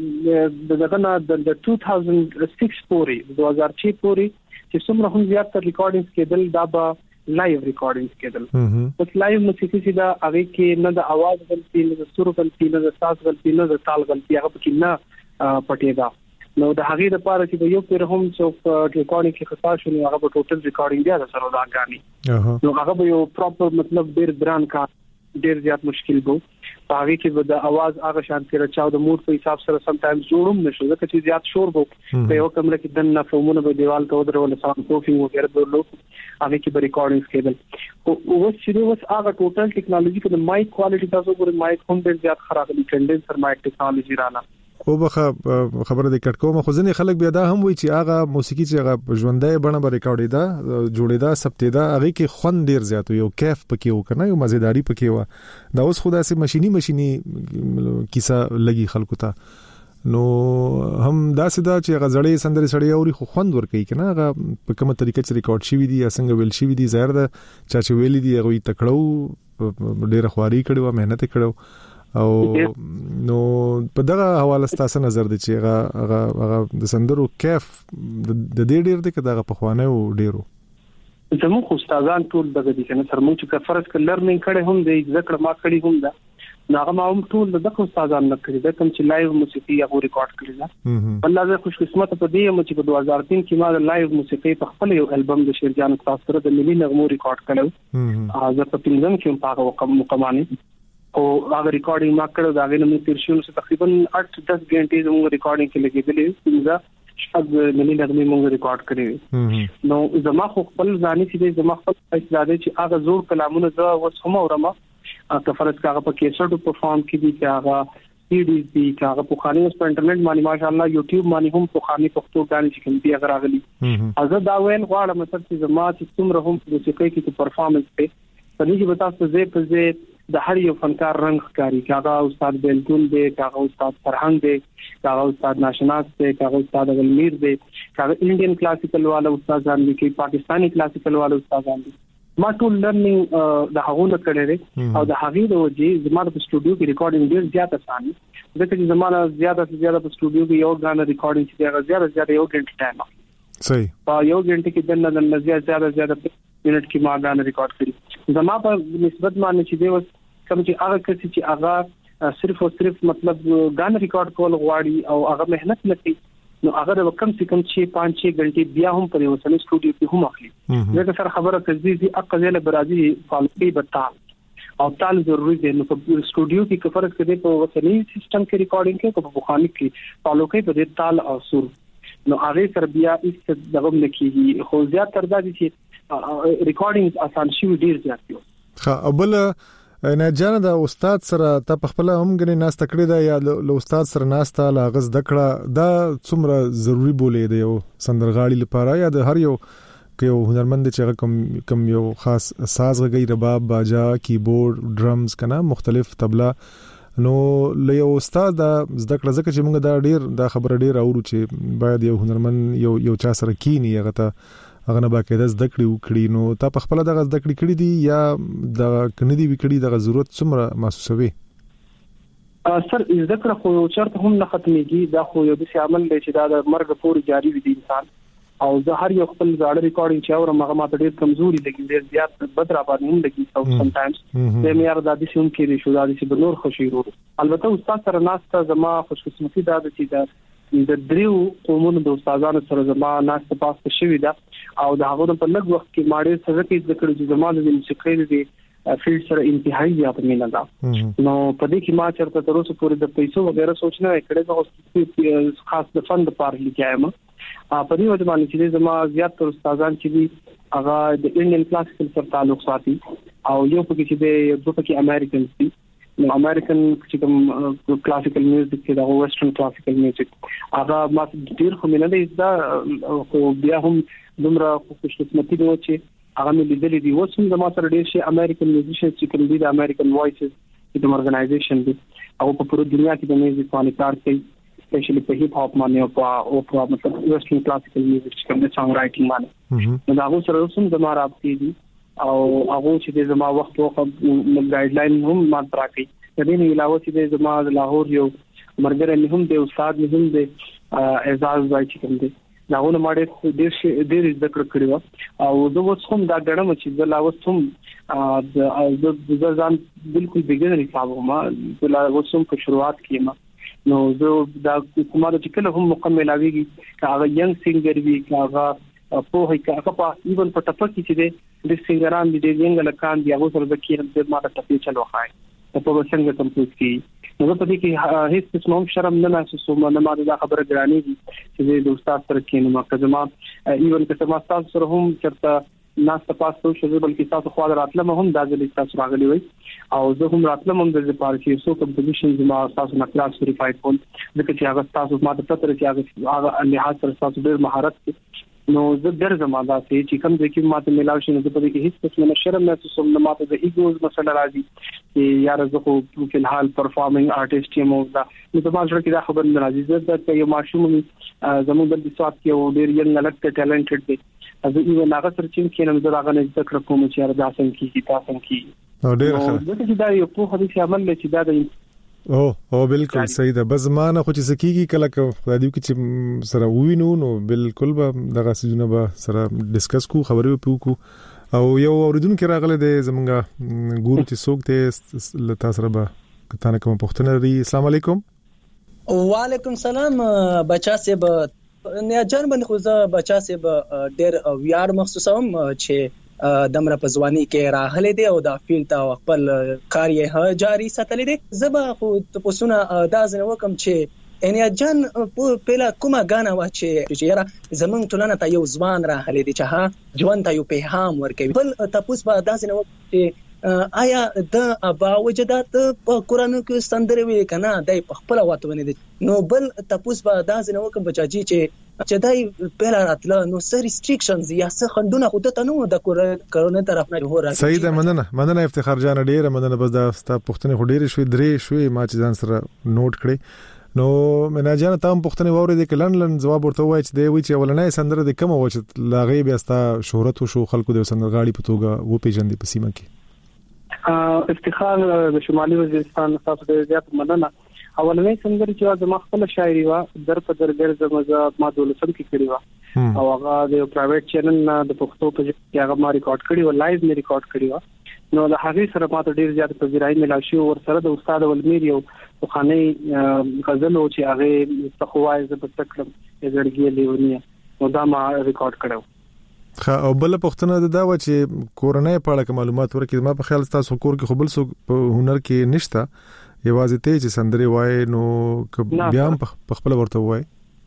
د دغه نه د دوه هزار شپږ پورې دوه هزار شپږ پورې چې څومره هم زیات تر ریکارډینګز کېدل دا به لایو ریکارډینګز کېدل. اوس لایو موسیقي چې دا هغه کې نه د आवाज غلطي نه د سور غلطي نه د ساز غلطي نه د تال غلطي هغه کې نه پټېدا. نو د هغه لپاره چې یو پیر هم څوک ریکارډینګ کې خطا شو نو هغه په ټوټل ریکارډینګ بیا د سره راغانی نو هغه به یو پراپر مطلب ډیر ګران کار ډیر زیات مشکل وو. هغه کې د आवाज هغه شانتي راچاو د موډ په حساب سره سم ټایمز جوړوم نشو ځکه چې زیات شور وو په یو کمره کې دنه فومونه به دیوال ته ودرول ساوند پروفینګ وغیرہ درلو هغه کې به ریکارډینګ کېدل او اوس چې اوس هغه ټوټل ټیکنالوژي کې د مایک کوالټي تاسو ګورئ مایک هم ډیر زیات خراب دي کنډنسر مایک ټیکنالوژي رااله او بخه خبره د کټکو مخ ځنې خلک بیا دا هم وایي چې هغه موسیقي چې هغه ژوندۍ بڼه به ریکارډي دا جوړیدا سپتیدا هغه کې خوند ډیر زیات یو کیف پکې وکنه یو مزیداری پکې و دا اوس خدا سي ماشيني ماشيني کیسه لګي خلکو ته نو هم دا سدا چې هغه زړې سندري سړی اوري خو خوند ور کوي کنه هغه په کومه طریقه چې ریکارډ شي وي دي یا څنګه ویل شي وي دي ظاهر ده چا چې ویل دي هغه تکړو ډیر خواري کړو مهنت کړو او نو په دغه حواله ستاسو نظر دی چې هغه هغه د سندرو کیف د دې ډیر دی کدا په خوانه او ډیرو زموږ استادان ټول دغه دي کنه تر موږ چې فرض ک لرنینګ کړي هم دی ذکر ما کړی هم دا هغه ما هم ټول دغه استادان نه کړی دا کوم چې لایو موسیقي هغه ریکارډ کړی دا الله زه خوش قسمت په دې یم چې په دوه هزار تین کې ما د لایو موسیقي په خپل یو البم د شیرجان استاد سره د ملي نغمو ریکارډ کړو ا زه په پنځم کې په هغه مقامانی او هغه ریکارډینګ ما کړو دا غوښنه مې تیر شو نو تقریبا اټ دس غنټې زموږ ریکارډینګ کې لګېدلې دا شپږ ملي نغمې موږ ریکارډ کړې نو زما خو خپل ځاني چې زما خپل استعداد چې هغه زور کلامونه زه اوس هم اورم که فرض کاغه په کیسټو پرفارم کړي چې هغه سی ډي دي هغه په خاني اوس په انټرنیټ باندې ماشاءالله یوټیوب باندې هم په خاني پښتو غانې چې کوم دي هغه راغلي ازه دا وین غواړم چې زما چې څومره هم موسیقي کې پرفارمنس په پدې کې به تاسو زه په زه د هر یو فنکار رنگ ښکاری کاغه استاد بیلتون دی کاغه استاد فرهنګ دی کاغه استاد ناشناس دی کاغه استاد غلمیر دی کاغه انډین کلاسیکل والا استادان دي کې پاکستانی کلاسیکل والا استادان دي ما ټول لرنینګ د هغه نه کړی او د هغه د وجې زموږ په سټوډیو کې ریکارډینګ ډیر زیات اسانه ځکه چې زموږ زیاده زیاده په سټوډیو کې یو غاڼه ریکارډینګ چې هغه زیاده زیاده یو غنټه ټایم صحیح په یو غنټه کې دنه دنه زیاده زیاده منټ کې ما غاڼه ریکارډ کړی زما په نسبت باندې چې دی کوم چې هغه کسي چې هغه صرف او صرف مطلب غان ریکارډ کول غواړي او هغه مهنت نکړي نو هغه کم سے کم छह पाँच छह غنټې بیا هم په وسنۍ سټوډیو کې هم اخلي دا سره خبره کوي چې اقزله برازي فالپی بتا او تال ضروري دی نو په سټوډیو کې کفرت کړي په وسنۍ سیستم کې ریکارډینګ کې په بخاری کې فالو کوي په تال او سور نو هغه سره بیا هیڅ دغه نکېږي خو زیات تر دا چې ریکارډینګ آسان شي ډیر زیات دی خا ابل نه جان دا استاد سره ته په خپل هم غني ناس تکړه دا یا له استاد سره ناس ته لاغز دکړه دا څومره ضروری بولې دی یو سندرغاړي لپاره یا د هر یو یو هنرمند چې کوم کوم یو خاص ساز غږی رباب باجا کیبورډ ډرمز کنه مختلف طبله نو له یو استاد دا زدکړه ځکه چې موږ دا ډیر دا خبره ډیر اورو چې باید یو هنرمند یو یو چا سره کینی هغه ته هغه نه باقاعده زده کړی وکړي نو تا په خپل دغه زده کړی کړی دي یا د کني دی وکړي دغه ضرورت څومره محسوسوي سر زده کړه خو چرته هم نه ختميږي دا خو یو د عمل دی چې دا د مرګ پورې جاری وي د انسان او زه هر یو خپل ځاړه ریکارډینګ چې اورم هغه ماته ډیر کمزوري لګي ډیر زیات بد را باندې هم لګي او سم ټایمز د معیار د دې شوم کې شو دا چې بنور خوشي ورو البته استاد سره ناسته زما خوش قسمتي دا چې دا د دریو قومونو د استادانو سره زما ناسته پاسته شوې ده او د هغه په لږ وخت کې ماړې سره کې ذکر چې زما د موسیقۍ د فیلډ سره انتهایی زیات مینه ده نو په دې کې ما چرته تر اوسه پورې د پیسو وغیرہ سوچنه کړې زه خاص د فند لپاره لیکایم په دې وجه باندې چې زما زیات تر استادان چې دي هغه د انډین کلاسیکل سره تعلق ساتي او یو پکې چې د دوه پکې امریکن دي نو امریکن چې کوم کلاسیکل میوزیک کې دا ویسټرن کلاسیکل میوزیک هغه ما ډیر خو مینه ده دا خو بیا هم دومره خوش قسمتي دی چې هغه مې لیدلې دي. اوس هم زما سره ډېر شي امریکن میوزیشنز چې کوم دي د امریکن وایسز د ارګنایزیشن دي او په پوره دنیا کې د میوزیک باندې کار کوي، اسپیشلی په هیپ هاپ باندې او په او په مطلب ویسټرن کلاسیکل میوزیک چې کوم د سانګ رائټینګ باندې نو هغه سره هم زما رابطې دي او هغه چې د زما وخت وخت ګایډ لاین هم ما تراکي. د دې نه علاوه چې د زما د لاهور یو مرګره هم د استاد هم د اعزاز وای چې کوم دي داونه ماډه ډېر ډېر ذکر کړو او زه اوس هم دا ګڼم چې د لاوس هم د د ځان بالکل بګنر حساب ما د لاوس هم په شروعات کې ما نو زه دا کومه چې کله هم مکمل اویږي هغه ینګ سینګر وی هغه په هغه په ایون په ټپه کې چې د سینګران دي د ینګ لکان دی هغه سره د کېرم د ماده ټپې چلو خای په څنګه کمپوز کی نو په دې کې هیڅ قسم شرم نه محسوسوم نه ما دا خبره ګرانی دي چې د استاد سره کې نو کزما ایون که ما استاد سره هم چرته ناس تاسو شوه بلکې تاسو خو راتلم هم د ځلې تاسو راغلي وي او زه هم راتلم هم د پارټي سو کمپوزیشن زما تاسو نه کلاس ویریفاید کول ځکه چې هغه تاسو ما ته پته چې هغه لحاظ سره تاسو ډېر مهارت نو زه درځم دا چې کوم ځکه ماته ملاوي شنو په دې کې هیڅ قسم شرم نه محسوسوم نه ماته د ایګوز مسله راځي چې یار زه خو په الحال پرفارمینګ آرټیست یم او دا نو په ماجره کې دا خبر نه راځي زه د یو ماشوم زموږ د سواد کې او ډېر یو نلک ټیلنټډ دی زه یو ناغه سره چې کینم زه راغلی ذکر کوم چې یار دا څنګه کیږي تاسو کې او ډېر ښه دا چې دا یو په حدیث عمل چې دا د او او بالکل صحیح ده. بس ما نه خو چې سکیږي کله کله د دې کې چې سره وینو نو بالکل به دغه سيزونه به سره ډیسکس کو خبرې وکړو او یو اوریدونکو راغله د زمونږه ګورو چې څوک ته لتا سره به کتانه کوم پښتنه لري. السلام علیکم. وعلیکم السلام بچا صاحب نه جان باندې خو زه بچا صاحب ډېر ویاړ محسوسوم چې دمره په ځواني کې راغلي دي او دا فیلډ ته خپل کار یې جاری ساتلی دي. زبا خو تاسو نه دا ځنه وکم چې ان جان په پیلا کومه غانا وا چې یاره زمونږ ټولنه ته یو ځوان راغلي دي چې ها ژوند ته یو پیغام ورکوي بل تاسو به دا ځنه وکم چې آیا د ابا وجدات په قران کې ستندري وي کنه دای په خپل واتونه دي نو بل تاسو به دا ځنه وکم بچاجي چې چې دای پیلا راتله نو سر ریستریکشنز یا څه خندونه خو ته نو د کرونا طرف نه هو راځي. صحیح ده. مننه مننه افتخار جان ډیره مننه. بس دا ستا پښتنه خو ډیره شوې درې شوې ما چې ځان سره نوٹ کړې نو منا جان تام پښتنه ووري د کلن لن جواب ورته وای چې دی وی چې ولنې سندره د کوم و چې لاغي بیا ستا شهرت شو خلکو د سندرغاړي په توګه و پیژندې په سیمه کې. افتخار د شمالي وزیرستان تاسو ډیر زیات مننه. اولنې سندره چې زما خپل شاعري وا در په در ګرځ مزه ما دولسم کې کړی و او هغه د پرایویټ چینل نه د پښتو په کې هغه ما ریکارډ کړی و لایو می ریکارډ کړی و نو د هغه سره ما ته ډیر زیات پذیرای ملا شو ور سره د استاد ولمیر یو خاني غزل او چې هغه تخوای ز په تکلم زړګي لیونی نو دا ما ریکارډ کړو. خا او بل پښتنه دا و چې کورونه په اړه معلومات ورکړي ما په خیال تاسو کور کې خپل سو هنر کې نشته یوازې ته چې سندري وای نو بیا په خپل ورته وای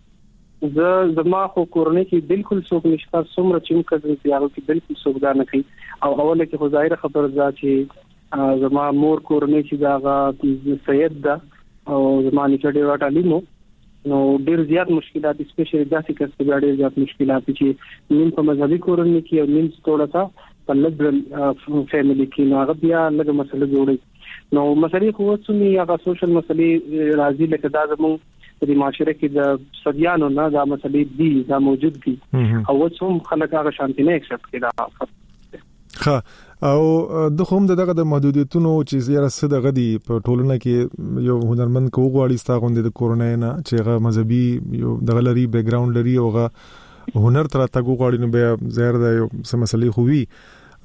زه زما خو کورنۍ کې بالکل څوک نشته څومره چې موږ کړی دی هغه کې بالکل څوک دا نه کوي او اوله کې خو ظاهر خبر ده چې زما مور کورنۍ چې دا سید ده او زما نیکه ډیر تعلیمو نو ډیر زیات مشکلات اسپیشلی داسې کس ډیر زیات مشکلات چې نیم په مذهبي کورنۍ کې او نیم څوړه تا په لبرل فیملی کې نو هغه بیا لږه مسله جوړي نو مسلې خو څومره هغه سوشل مسلې راځي لکه دا زموږ د معاشره کې د سديانو نه دا مسلې دي دا موجود دي او څوم خلک هغه شانتي نه اکسپټ کړي. ها او د کوم دغه د محدودیتونو چې زیاره سده غدي په ټولنه کې یو هنرمند کو غواړي ستا غوندې د کورونا نه چې هغه مذهبي یو دغه لري بیک ګراوند لري او هغه هنر تر تاګو غواړي نو به زیار د یو سم مسلې خو وی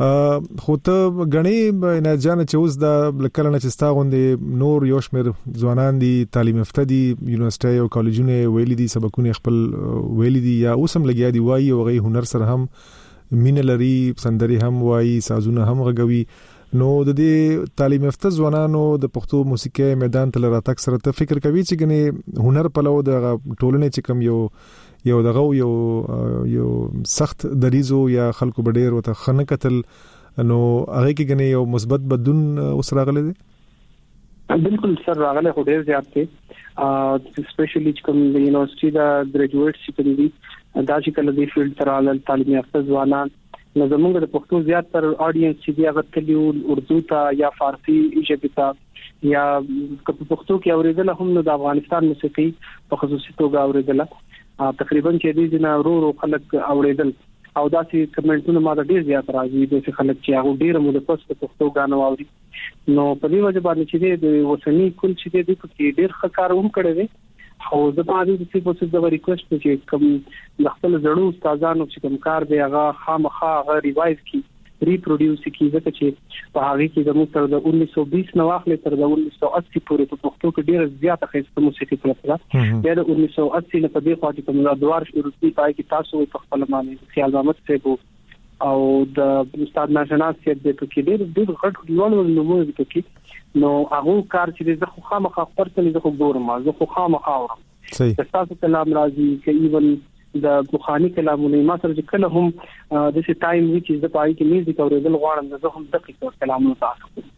خو ته غني نه جان چې اوس د لکلنه چې ستا غوندې نور یو شمیر ځوانان دي تعلیم یافته دي یونیورسيټي او کالجونه ویلي دي سبقونه خپل ویلي دي یا اوس هم لګیا دي وایي او غي هنر سره هم مين لري سندري هم وایي سازونه هم غوي نو د دې تعلیم یافته ځوانانو د پښتو موسیقي میدان ته راتګ سره ته فکر کوي چې غني هنر په لور د ټولنې چې کم یو یو دغه یو یو سخت دریزو یا خلکو بډیر وته خنه قتل نو هغه کې غني یو مثبت بدون اوس راغله دي بالکل سر راغله خو ډیر زیات دي سپیشلی چې کوم یونیورسيټي دا ګریجویټ چې کوي دا چې کله د فیلډ ترال تعلیم یافته ځوانان نو زموږ د پښتو زیات تر اډینس چې دی هغه تلیو اردو ته یا فارسی ژبه ته یا په پښتو کې اوریدل هم نو د افغانستان موسیقي په خصوصي توګه اوریدل تقریبا چې دې نه ورو ورو خلک اوریدل او داسې کمنټونه ما د ډیر زیات راځي د خلک چې هغه ډیر مو د پښتو پښتو غانو اوري نو په دې وجه باندې چې د وسنی کل چې د دې ډیر ښه کار هم کړی دی او د باندې د څه په څه د ریکوست چې کوم د خپل زړو استادانو چې کوم کار دی هغه خامخا هغه ریوایز کی ریپروډیوس کی ځکه چې په هغه کې د موږ تر د انیس سو بیس نو اخلي تر د انیس سو اسی پورې په پښتو کې ډیر زیاته خسته موسیقي پرته د انیس سو اسی نه په دې خاطر کوم د دوار شروعي پای کې تاسو په خپل باندې خیال محمد صاحب او د استاد ناشناس چې د کې ډېر ډېر غټ ډیوال نمونه دي کې نو هغه کار چې د خو خامخا پرتلې د خو ګورم زه خو خامخا اورم صحیح تاسو کلام راځي چې ایون د بوخانی کلامونه ما سره چې کله هم د څه ټایم وی چې د پای کې میوزیک اوریدل غواړم زه هم دقیق کلامونه تاسو کوم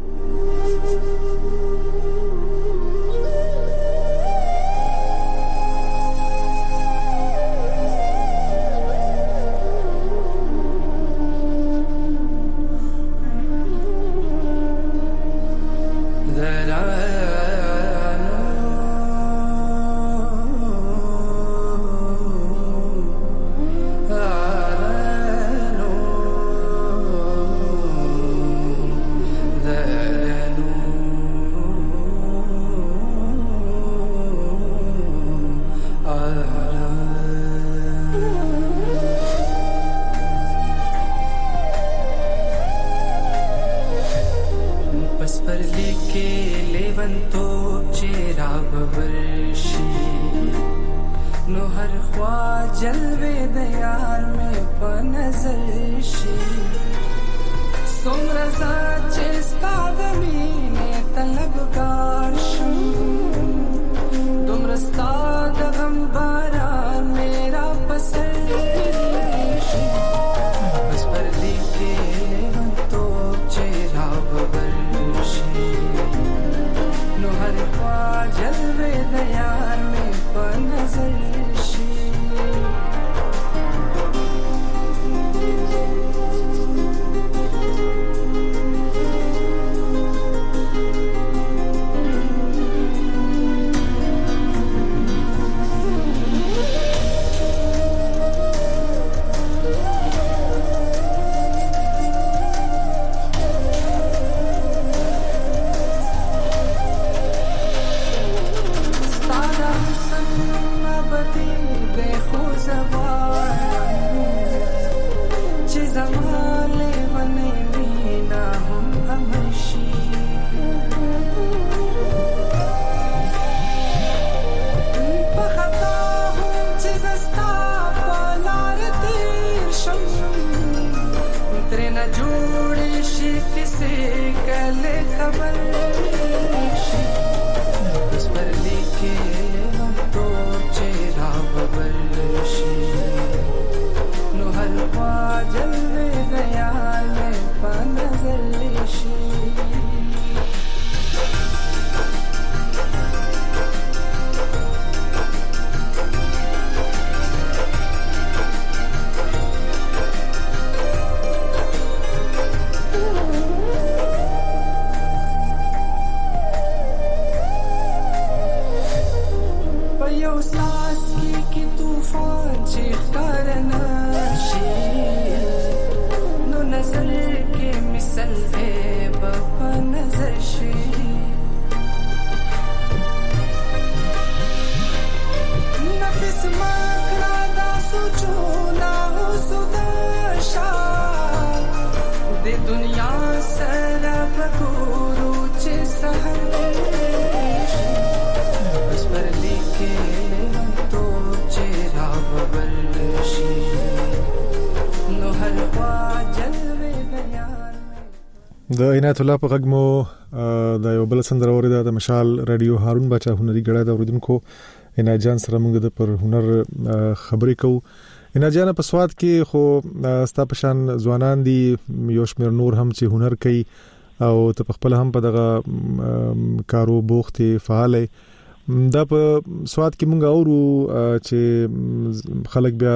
د عنایت الله په غږمو د یو بل سندره اوریده د مشال رادیو هارون بچا هنري غړا د اوریدونکو عنایت جان سره موږ د پر هنر خبرې کوو. عنایت جان په سواد کې خو ستا پشان ځوانان دي یو شمېر نور هم چې هنر کوي او ته خپل هم په دغه کارو بوختي فعال دا په سواد کې مونږ اورو چې خلک بیا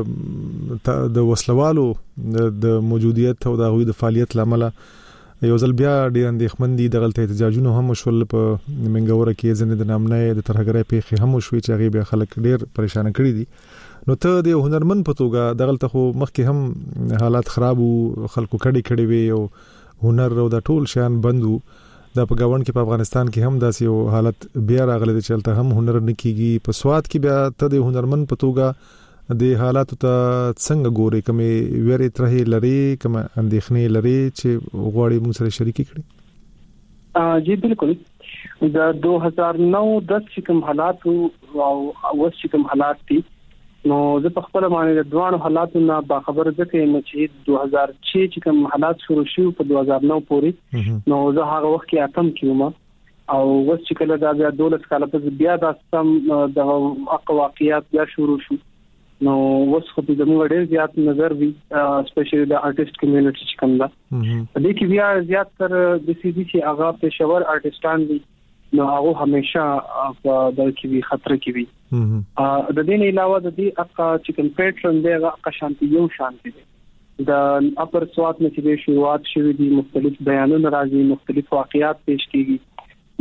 د د وسلوالو د موجودیت او د غوي د فعالیت لامل یو ځل بیا ډېر اندېښمن دي. دغه احتجاجونه هم شول په منګوره کې ځنې د نامنۍ د ترهګرۍ پیښې هم شوې چې هغه بیا خلک ډېر پریشان کړي دي. نو ته د هنرمن په توګه دغه ته خو مخکې هم حالات خراب وو، خلکو کډي کړي وي او هنر او د ټول شان بندو. دا په گاوند کې په افغانستان کې هم داسې یو حالت بیا راغلی دی چې هلته هم هنر نه کیږي. په سواد کې بیا ته د هنرمن په توګه د حالاتو ته څنګه ګوري؟ کومې ویرې ترې لري، کومه اندېښنې لري چې غواړي موږ سره شریک کړي؟ جی بالکل. د دو هزار نو دس چې کوم حالات او اوس چې کوم حالات دي، نو زه په خپل معنی د دوه حالاتو نه باخبر ځکه یم چې دو هزار شش چې کوم حالات شروع شو په دو هزار نو پورې، نو زه هغه وخت کې اتم کېوم او اوس چې کله دا بیا دولس کاله پس بیا د سم د واقعیات بیا شروع شو، نو اوس خو د موږ ډېر زیات نظر وی سپیشلی د آرټیست کمیونټي چې کوم ده په دې کې بیا زیات تر د سي دي چې هغه پېښور آرټیستان دي، نو هغه همیشه په د کې خطر کې وي. د دې نه علاوه د دې اقا چې کوم پیټرن دی هغه شانتي یو شانتي دی. د اپر سوات نه چې شروعات شوې دي، مختلف بیانونه راځي، مختلف واقعیات پیش کیږي،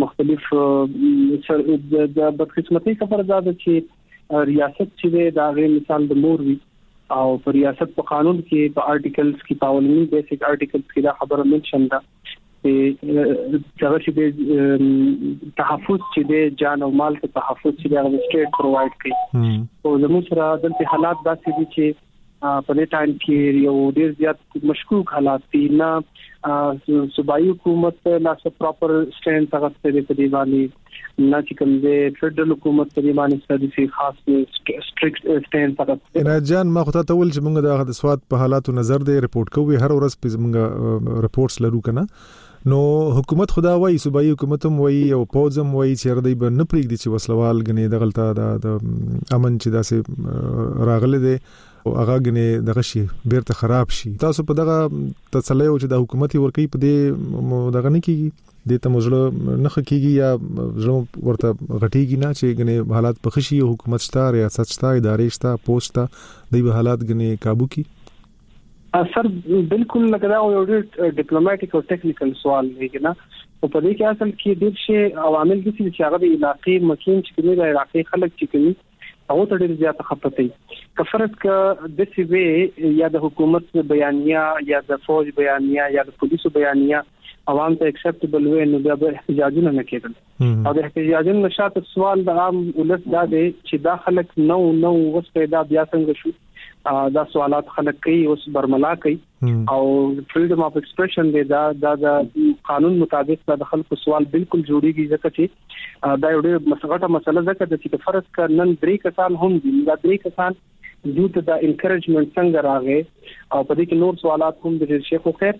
مختلف د بدقسمتۍ خبره ده چې ریاست چې دا غیر مثال د مور وی او پر ریاست په قانون کې په آرټیکلز کې پاولنی بیسیک آرټیکلز کې دا خبره منشن ده چې څنګه چې د تحفظ چې د جان او مال ته تحفظ چې د سټیټ پرووایډ کوي. او زموږ سره دلته حالات داسې دي چې په دې ټایم کې یو ډیر زیات مشکوک حالات دي، نه صوبایي حکومت لا څه پراپر سټینډ هغه ستې په دی باندې، نه چې کوم دې فدرال حکومت په دی باندې ستاسو خاص سټریکټ سټینډ هغه. نه جان ما خو ته ول چې موږ د سواد په حالاتو نظر دی رپورټ کوو، هر ورځ په موږ رپورټس لرو کنه. نو حکومت خدا وایي، صوبایي حکومت هم وایي او پوزم وایي چې ردی به نه پریږدي چې وسلوال غني دغلطه د امن چې داسې راغله دي او هغه غني دغه شي بیرته خراب شي. تاسو په دغه تسلی او چې د حکومتي ورکی په دې دغه نه کیږي، د ته مزړه نه خکېږي یا زړه ورته غټيږي نه چې غني حالات په خشي حکومت شته، ریاست شته، ادارې شته، پوسټ شته، د حالات غني قابو کی؟ سر بالکل لکه دا یو ډېر ډیپلوماټیک او ټیکنیکل سوال دی کنه. او په دې کې اصل کې ډېر شي عوامل دي چې هغه د علاقې مکین چې کومه د علاقې خلک چې کوي هغه ته ډېر زیات خپته دي. کفرت ک د سی وی یا د حکومت بیانیه یا د فوج بیانیه یا د پولیسو بیانیه عوام ته اکسپټیبل وي، نو بیا به احتجاجونه نه کېدل. او د احتجاجونو نشاط سوال د عام ولس دا دی چې دا خلک نو نو وس پیدا بیا څنګه شو، دا سوالات خلک کوي اوس برملا کوي او فریډم اف ایکسپریشن دی دا د قانون مطابق د خلکو سوال بالکل جوړیږي، ځکه چې دا یو ډېر مسغټه مسله ده چې فرض کړه نن درې کسان هم دي، دا درې کسان دوی ته د انکریجمنت څنګه راغی او په دې کې نور سوالات هم د شیخ خیر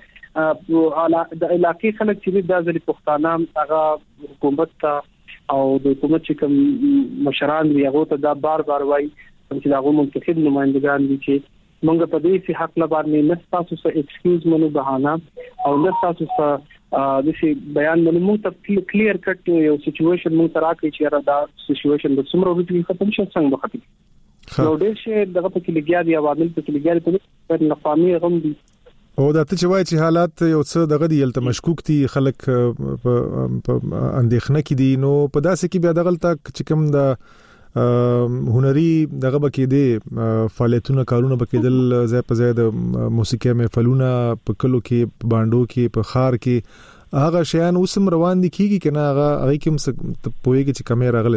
د علاقې خلک چې د ځلې پښتانه هغه حکومت ته او د حکومت چې کوم مشران دی هغه ته دا بار بار وایي چې دا غو منتخب نمائندگان دي چې موږ په دې سي حق لپاره نه تاسو سره ایکسکیوز منو بهانه او نه تاسو سره د شي بیان منو ته کلیر کټ یو سچويشن مو ترا کې چې دا سچويشن د څومره وروسته ختم شي څنګه به ختم نو ډېر شي دغه په کې لګیا دي عوامل په کې لګیا دي په نقامي غم دي. او دا ته چې وایي چې حالات یو څه دغه دی یلته مشکوک دي، خلک په اندېښنه کې دي، نو په داسې کې بیا دغه تک چې کوم د هنري دغه بکې دي فعالیتونه کارونه بکې دل زای په زای د موسیقي محفلونه په کلو کې په باندو کې په خار کې هغه شیان اوسم روان دي کیږي کنه هغه هغه کوم څه پويږي چې کمه راغله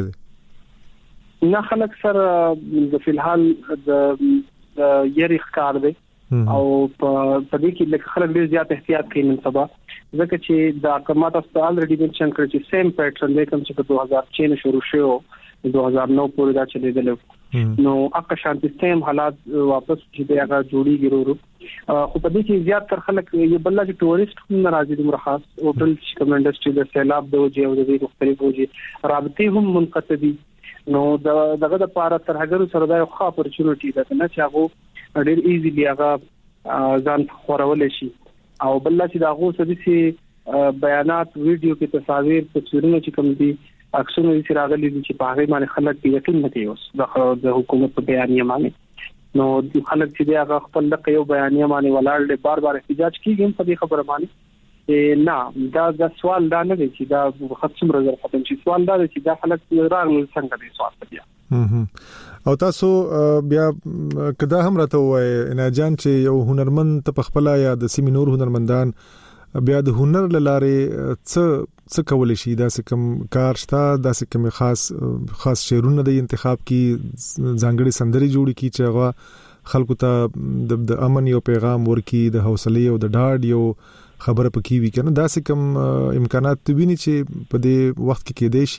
دي نه خلک سره د فلحال د یریخ کار دی او په دې کې لکه خلک ډیر زیات احتیاط کوي نن سبا، ځکه چې دا کمات است الریډي منشن کړی چې سیم پیټرن دی کوم چې په دو هزار چھ شروع شو دو هزار نو پورې دا چلیدل، نو اقا شانتي سیم حالات واپس چې دا هغه جوړیږي ورو. خو په دې کې زیات تر خلک یو بل چې ټوریست هم ناراضي دي، مرخص هوټل چې کوم انډستری د سیلاب د وجې او د دې مختلف وجې رابطې هم منقطع دي، نو دغه د پاره تر هغه سره دا یو ښه اپورچونټی ده نه چې هغه ډېر ایزیلی هغه ځان خورول شي. او بل چې دا هغه څه دي بیانات ویډیو کې تصاویر تصویرونه چې کوم دي اکثر یې راغلي چې په هغه باندې خلک یقین نه کوي اوس د حکومت په بیانیه باندې. نو د خلک چې هغه خپل لکه یو بیانیه باندې ولاړ دي بار بار احتجاج کوي په دې خبره باندې نه دا د سوال دا نه دی چې دا ختم رزر ختم شي. سوال دا دی چې دا خلک راغلي څنګه دي سوال کوي. او تاسو بیا کدا هم راته وای نه جان چې یو هنرمند ته خپل یا د سیمې نور هنرمندان بیا د هنر لاره څه څه کول شي دا کوم کار شته دا کوم خاص خاص شعرونه د انتخاب کی ځانګړي سندري جوړي کی چې هغه خلکو ته د امن یو پیغام ورکی د حوصله او د ډاډ یو خبره پکې وی کنه دا کوم امکانات تبینی چې په دې وخت کې کېدې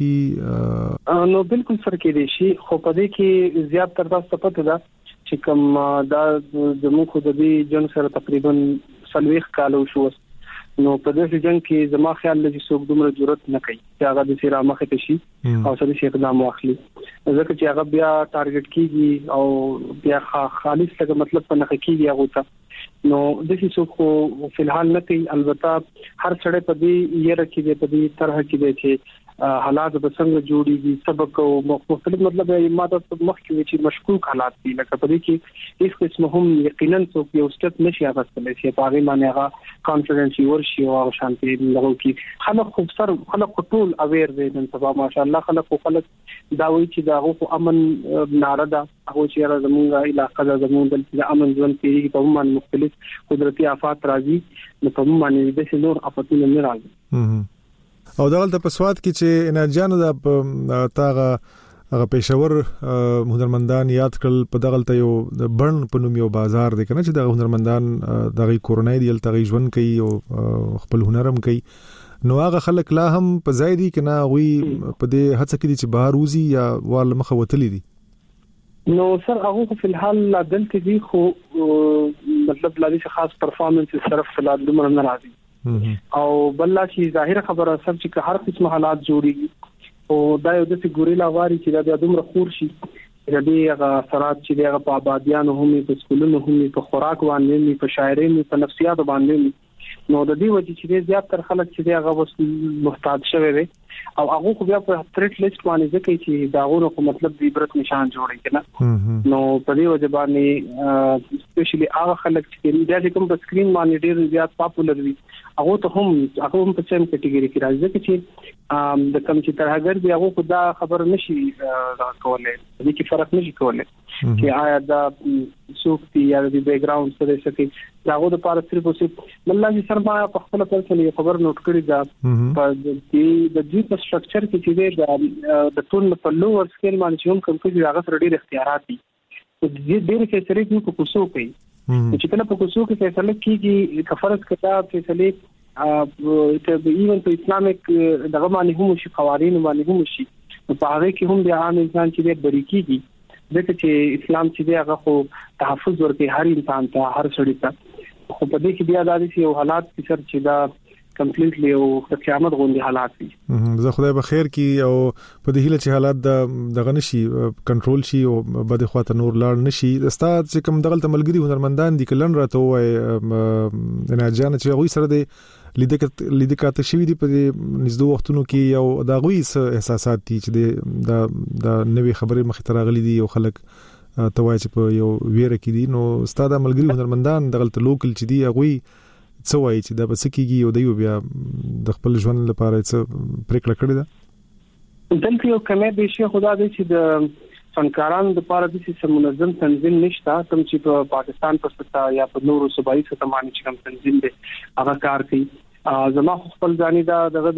شي. نو بالکل سره کېدې شي خو په دې کې زیات تر تاسو پته ده چې کوم دا زموږ خو د دې جن سره تقریبا سلويخ کالو شو. نو په دې جنگ کې زما خیال لږ څوک دومره ضرورت نه کوي چې هغه د سیرا مخه ته شي او سړي شي اقدام واخلي ځکه چې هغه بیا ټارګټ کیږي او بیا خالص څه مطلب په نخ کیږي هغه ته. نو د هیڅ څوک په الحال نه کوي. البته هر څړې په دې یې رکھی دی په دې طرح کې دی چې حالات به څنګه جوړیږي سبق او مختلف مطلب یې ماده مخ کې چې مشکوک حالات دي لکه په دې کې هیڅ قسم هم یقینا څوک یو سټپ نشي اغستلی چې په هغه باندې هغه کانفیډنس ورشي او شانتي لغو کې خلک خو سر خلک ټول اویر دي نن سبا ماشاءالله خلک خلک دا وایي چې دا هغه امن ناره ده هغه چې را زمونږه علاقې د زمونږ د امن ژوند کې په عموما مختلف قدرتي آفات راځي نو په عموما د نور آفاتونه نه راځي. او دغلته په سواد کې چې انرجان د تاغه هغه پېښور هنرمندان یاد کړل په دغلته یو د برن په نوم یو بازار دی کنه چې د هنرمندان دغه کورونای دی تل ژوند کوي او خپل هنرم کوي نو هغه خلک لا هم په ځای دي کنه وی په دې هڅه کې چې بهر وزي یا وال مخه وتلی دي. نو سر هغه په الحال لا دلته دي خو مطلب لا دي خاص پرفارمنس طرف ته دومره نه راځي او بل چې ظاهر خبره سب چې هر قسم حالات جوړيږي او دا یو د ګوريلا واري چې دا دومره خور شي د دې هغه اثرات چې هغه په آبادیانو هم په سکولونو هم په خوراک باندې په شاعرۍ په نفسیات باندې نو د دې وجه چې زیات تر خلک چې هغه وس محتاج شوی وي او هغه خو بیا په تھریټ لیست باندې ځکه چې داغونو کو مطلب د عبرت نشان جوړي کنه نو په دې وجه باندې سپیشلی هغه خلک چې د کوم په سکرین باندې ډیر زیات پاپولر وي هغه ته هم هغه هم په سیم کټګوري کې راځي چې د کوم چې ترهګر دی هغه خدا خبر نشي کولای د دې فرق نشي کولای چې آیا دا سوکتي یا د بیک گراوند سره څه داغه د پاره صرف اوس الله چې سرمایه په خپل پرسنل خبر نوٹ کړی دا په دې د دې په سټرکچر کې چې د ټول په لوور سکیل باندې چې هم کوم کې هغه سره ډېر اختیارات دي د دې ډېر فیصلې په کوڅو کوي چې کله په کوڅو کې فیصله کیږي کفارت کتاب فیصلې ته ایون په اسلامیک دغه باندې هم شي قوانين باندې هم شي په هغه کې هم د عام انسان چې ډېر بری کیږي دغه چې اسلام چې هغه خو تحفظ ورکړي هر انسان ته هر سړي ته خو په دې کې بیا د دې یو حالات چې چې دا کمپلیټلی او د قیامت غوندي حالات دي. زه خدای به خیر کی او په دې هیله چې حالات د دغه نشي کنټرول شي او بده خواته نور لاړ نشي. استاد چې کوم دغه ملګری هنرمندان دي کلن راته وای نه جان چې غوي سره د لیدکه لیدکه شوی دی په نږدې وختونو کې یو دا غوي احساسات دي چې د د نوې خبرې مخ ته راغلي دي او خلک توای چې په یو ویره کې دي نو استاد ملګری هنرمندان دغه لوکل چې دی غوي څه وایي چې دا به څه کېږي او د یو بیا د خپل ژوند لپاره څه پریکړه کړې ده دلته یو کمه به شي خدا دې چې د فنکارانو لپاره د سیستم منظم تنظیم نشته کوم چې په پاکستان په ستا یا په نورو صوبایي سطح باندې کوم تنظیم دی هغه کار کوي. زما خپل ځاني دا دغه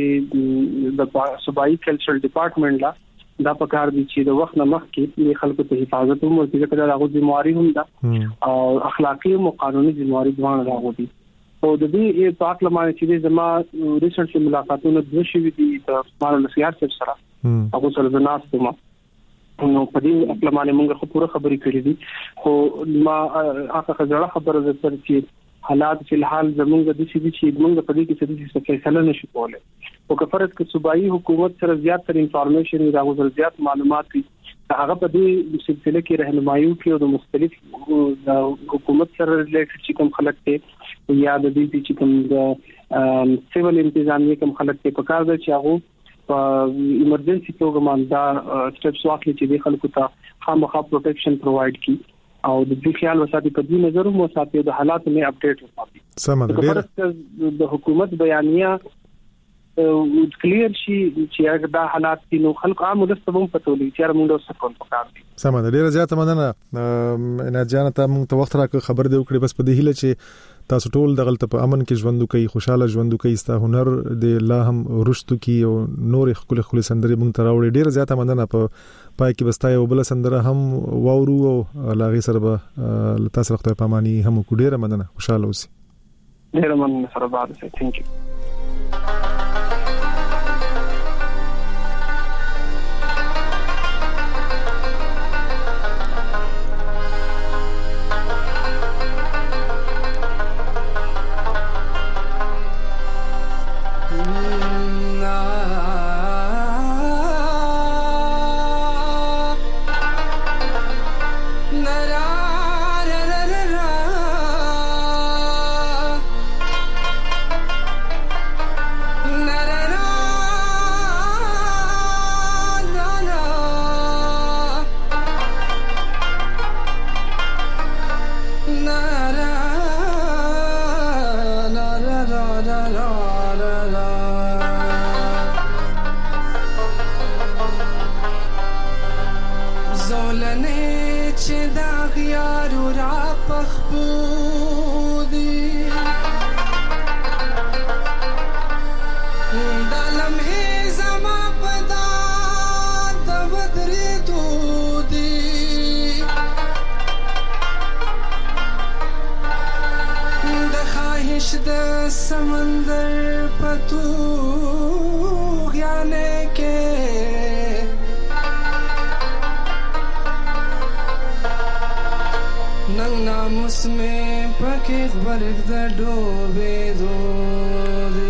چې د صوبایي کلچرل ډپارټمنټ لا دا په کار دي چې د وخت نه مخکې د خلکو ته حفاظت هم ورته کړه راغو ذمہواری هم ده او اخلاقی او قانوني ذمہواری ځوان راغو دي او د دې په اړه باندې چې زما ریسرچ ملاقاتونه د شوي دي د مال نصيحت سره هغه سره د ناس ته نو په دې اړه باندې موږ خو پوره خبرې کړې دي خو ما هغه خبره خبره ده چې حالات فی الحال زمونږ د دې چې موږ په دې کې څه فیصله نشو کولای او کفرت کې صوبایي حکومت سره زیات تر انفارمیشن راغو زیات معلومات دي هغه په دې سلسله کې رهنمایي کوي او د مختلف حکومت سره ریلیټډ چې کوم خلک ته یا د دې چې کوم د سیول انتظامیه کوم خلک ته په کار ده چې هغه په ایمرجنسي پروګرام دا سټیپس واخلي چې د خلکو ته خامخا پروټیکشن پرووایډ کړي او د دې خیال وساتي په دې نظر مو ساتي د حالات نه اپډیټ وساتي. سمه د حکومت بیانیه کلیر شي چې هغه د حالات نو خلک عام مستوم پتولي چې موږ اوس څه کوو. سمه ده، ډیره زیاته مننه نه جان ته موږ ته وخت راکړ خبر دی وکړي. بس په دې هیله چې تاسو ټول دغلت په امن کې ژوند کوي، خوشاله ژوند کوي، ستا هنر د الله هم رښتو کې او نور خپل خپل سندري مونږ ته راوړي. ډیره زیاته مننه. په پای کې بستا یو بل سندره هم واورو او لاغي سره به تاسو وخت په اماني هم کو. ډیره مننه، خوشاله اوسئ. ډیره مننه سره بعد سه. ثانک یو. समंदर पतू ज्ञाने के नंग नामुस में पके वर्ग द डोबे दो दे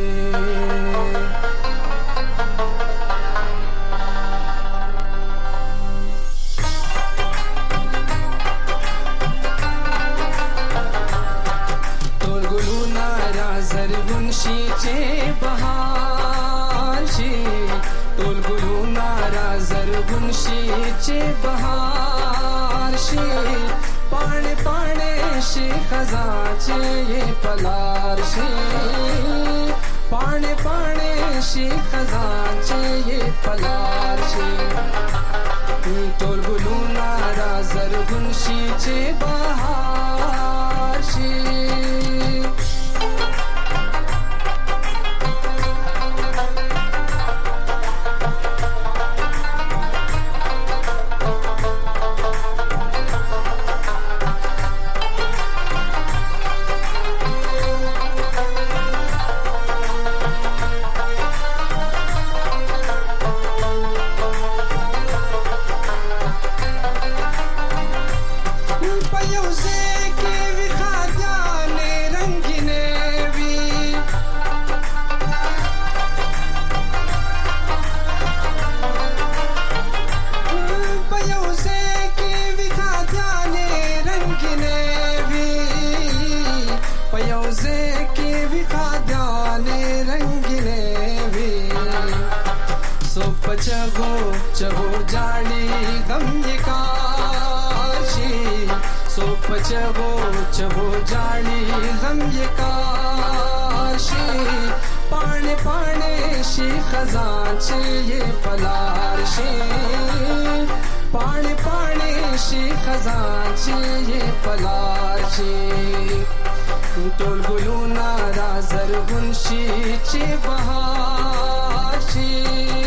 चे बहार शी टोल गुलू नारा जरगुन शी चे बहार शी पाणे पाणे शी खजाचे ये पलार शी पाणे पाणे शी खजाचे ये पलार शी टोल गुलू नारा जरगुन शी चे बहार शी चगो चगो जानी गम ये काशी सोप चगो चगो जानी गम ये काशी पाने पाने शी खजांचे ये पलारशी पाने पाने शी खजांचे ये पलारशी टोल गुलू नारा जरगुन शी चे बहाशी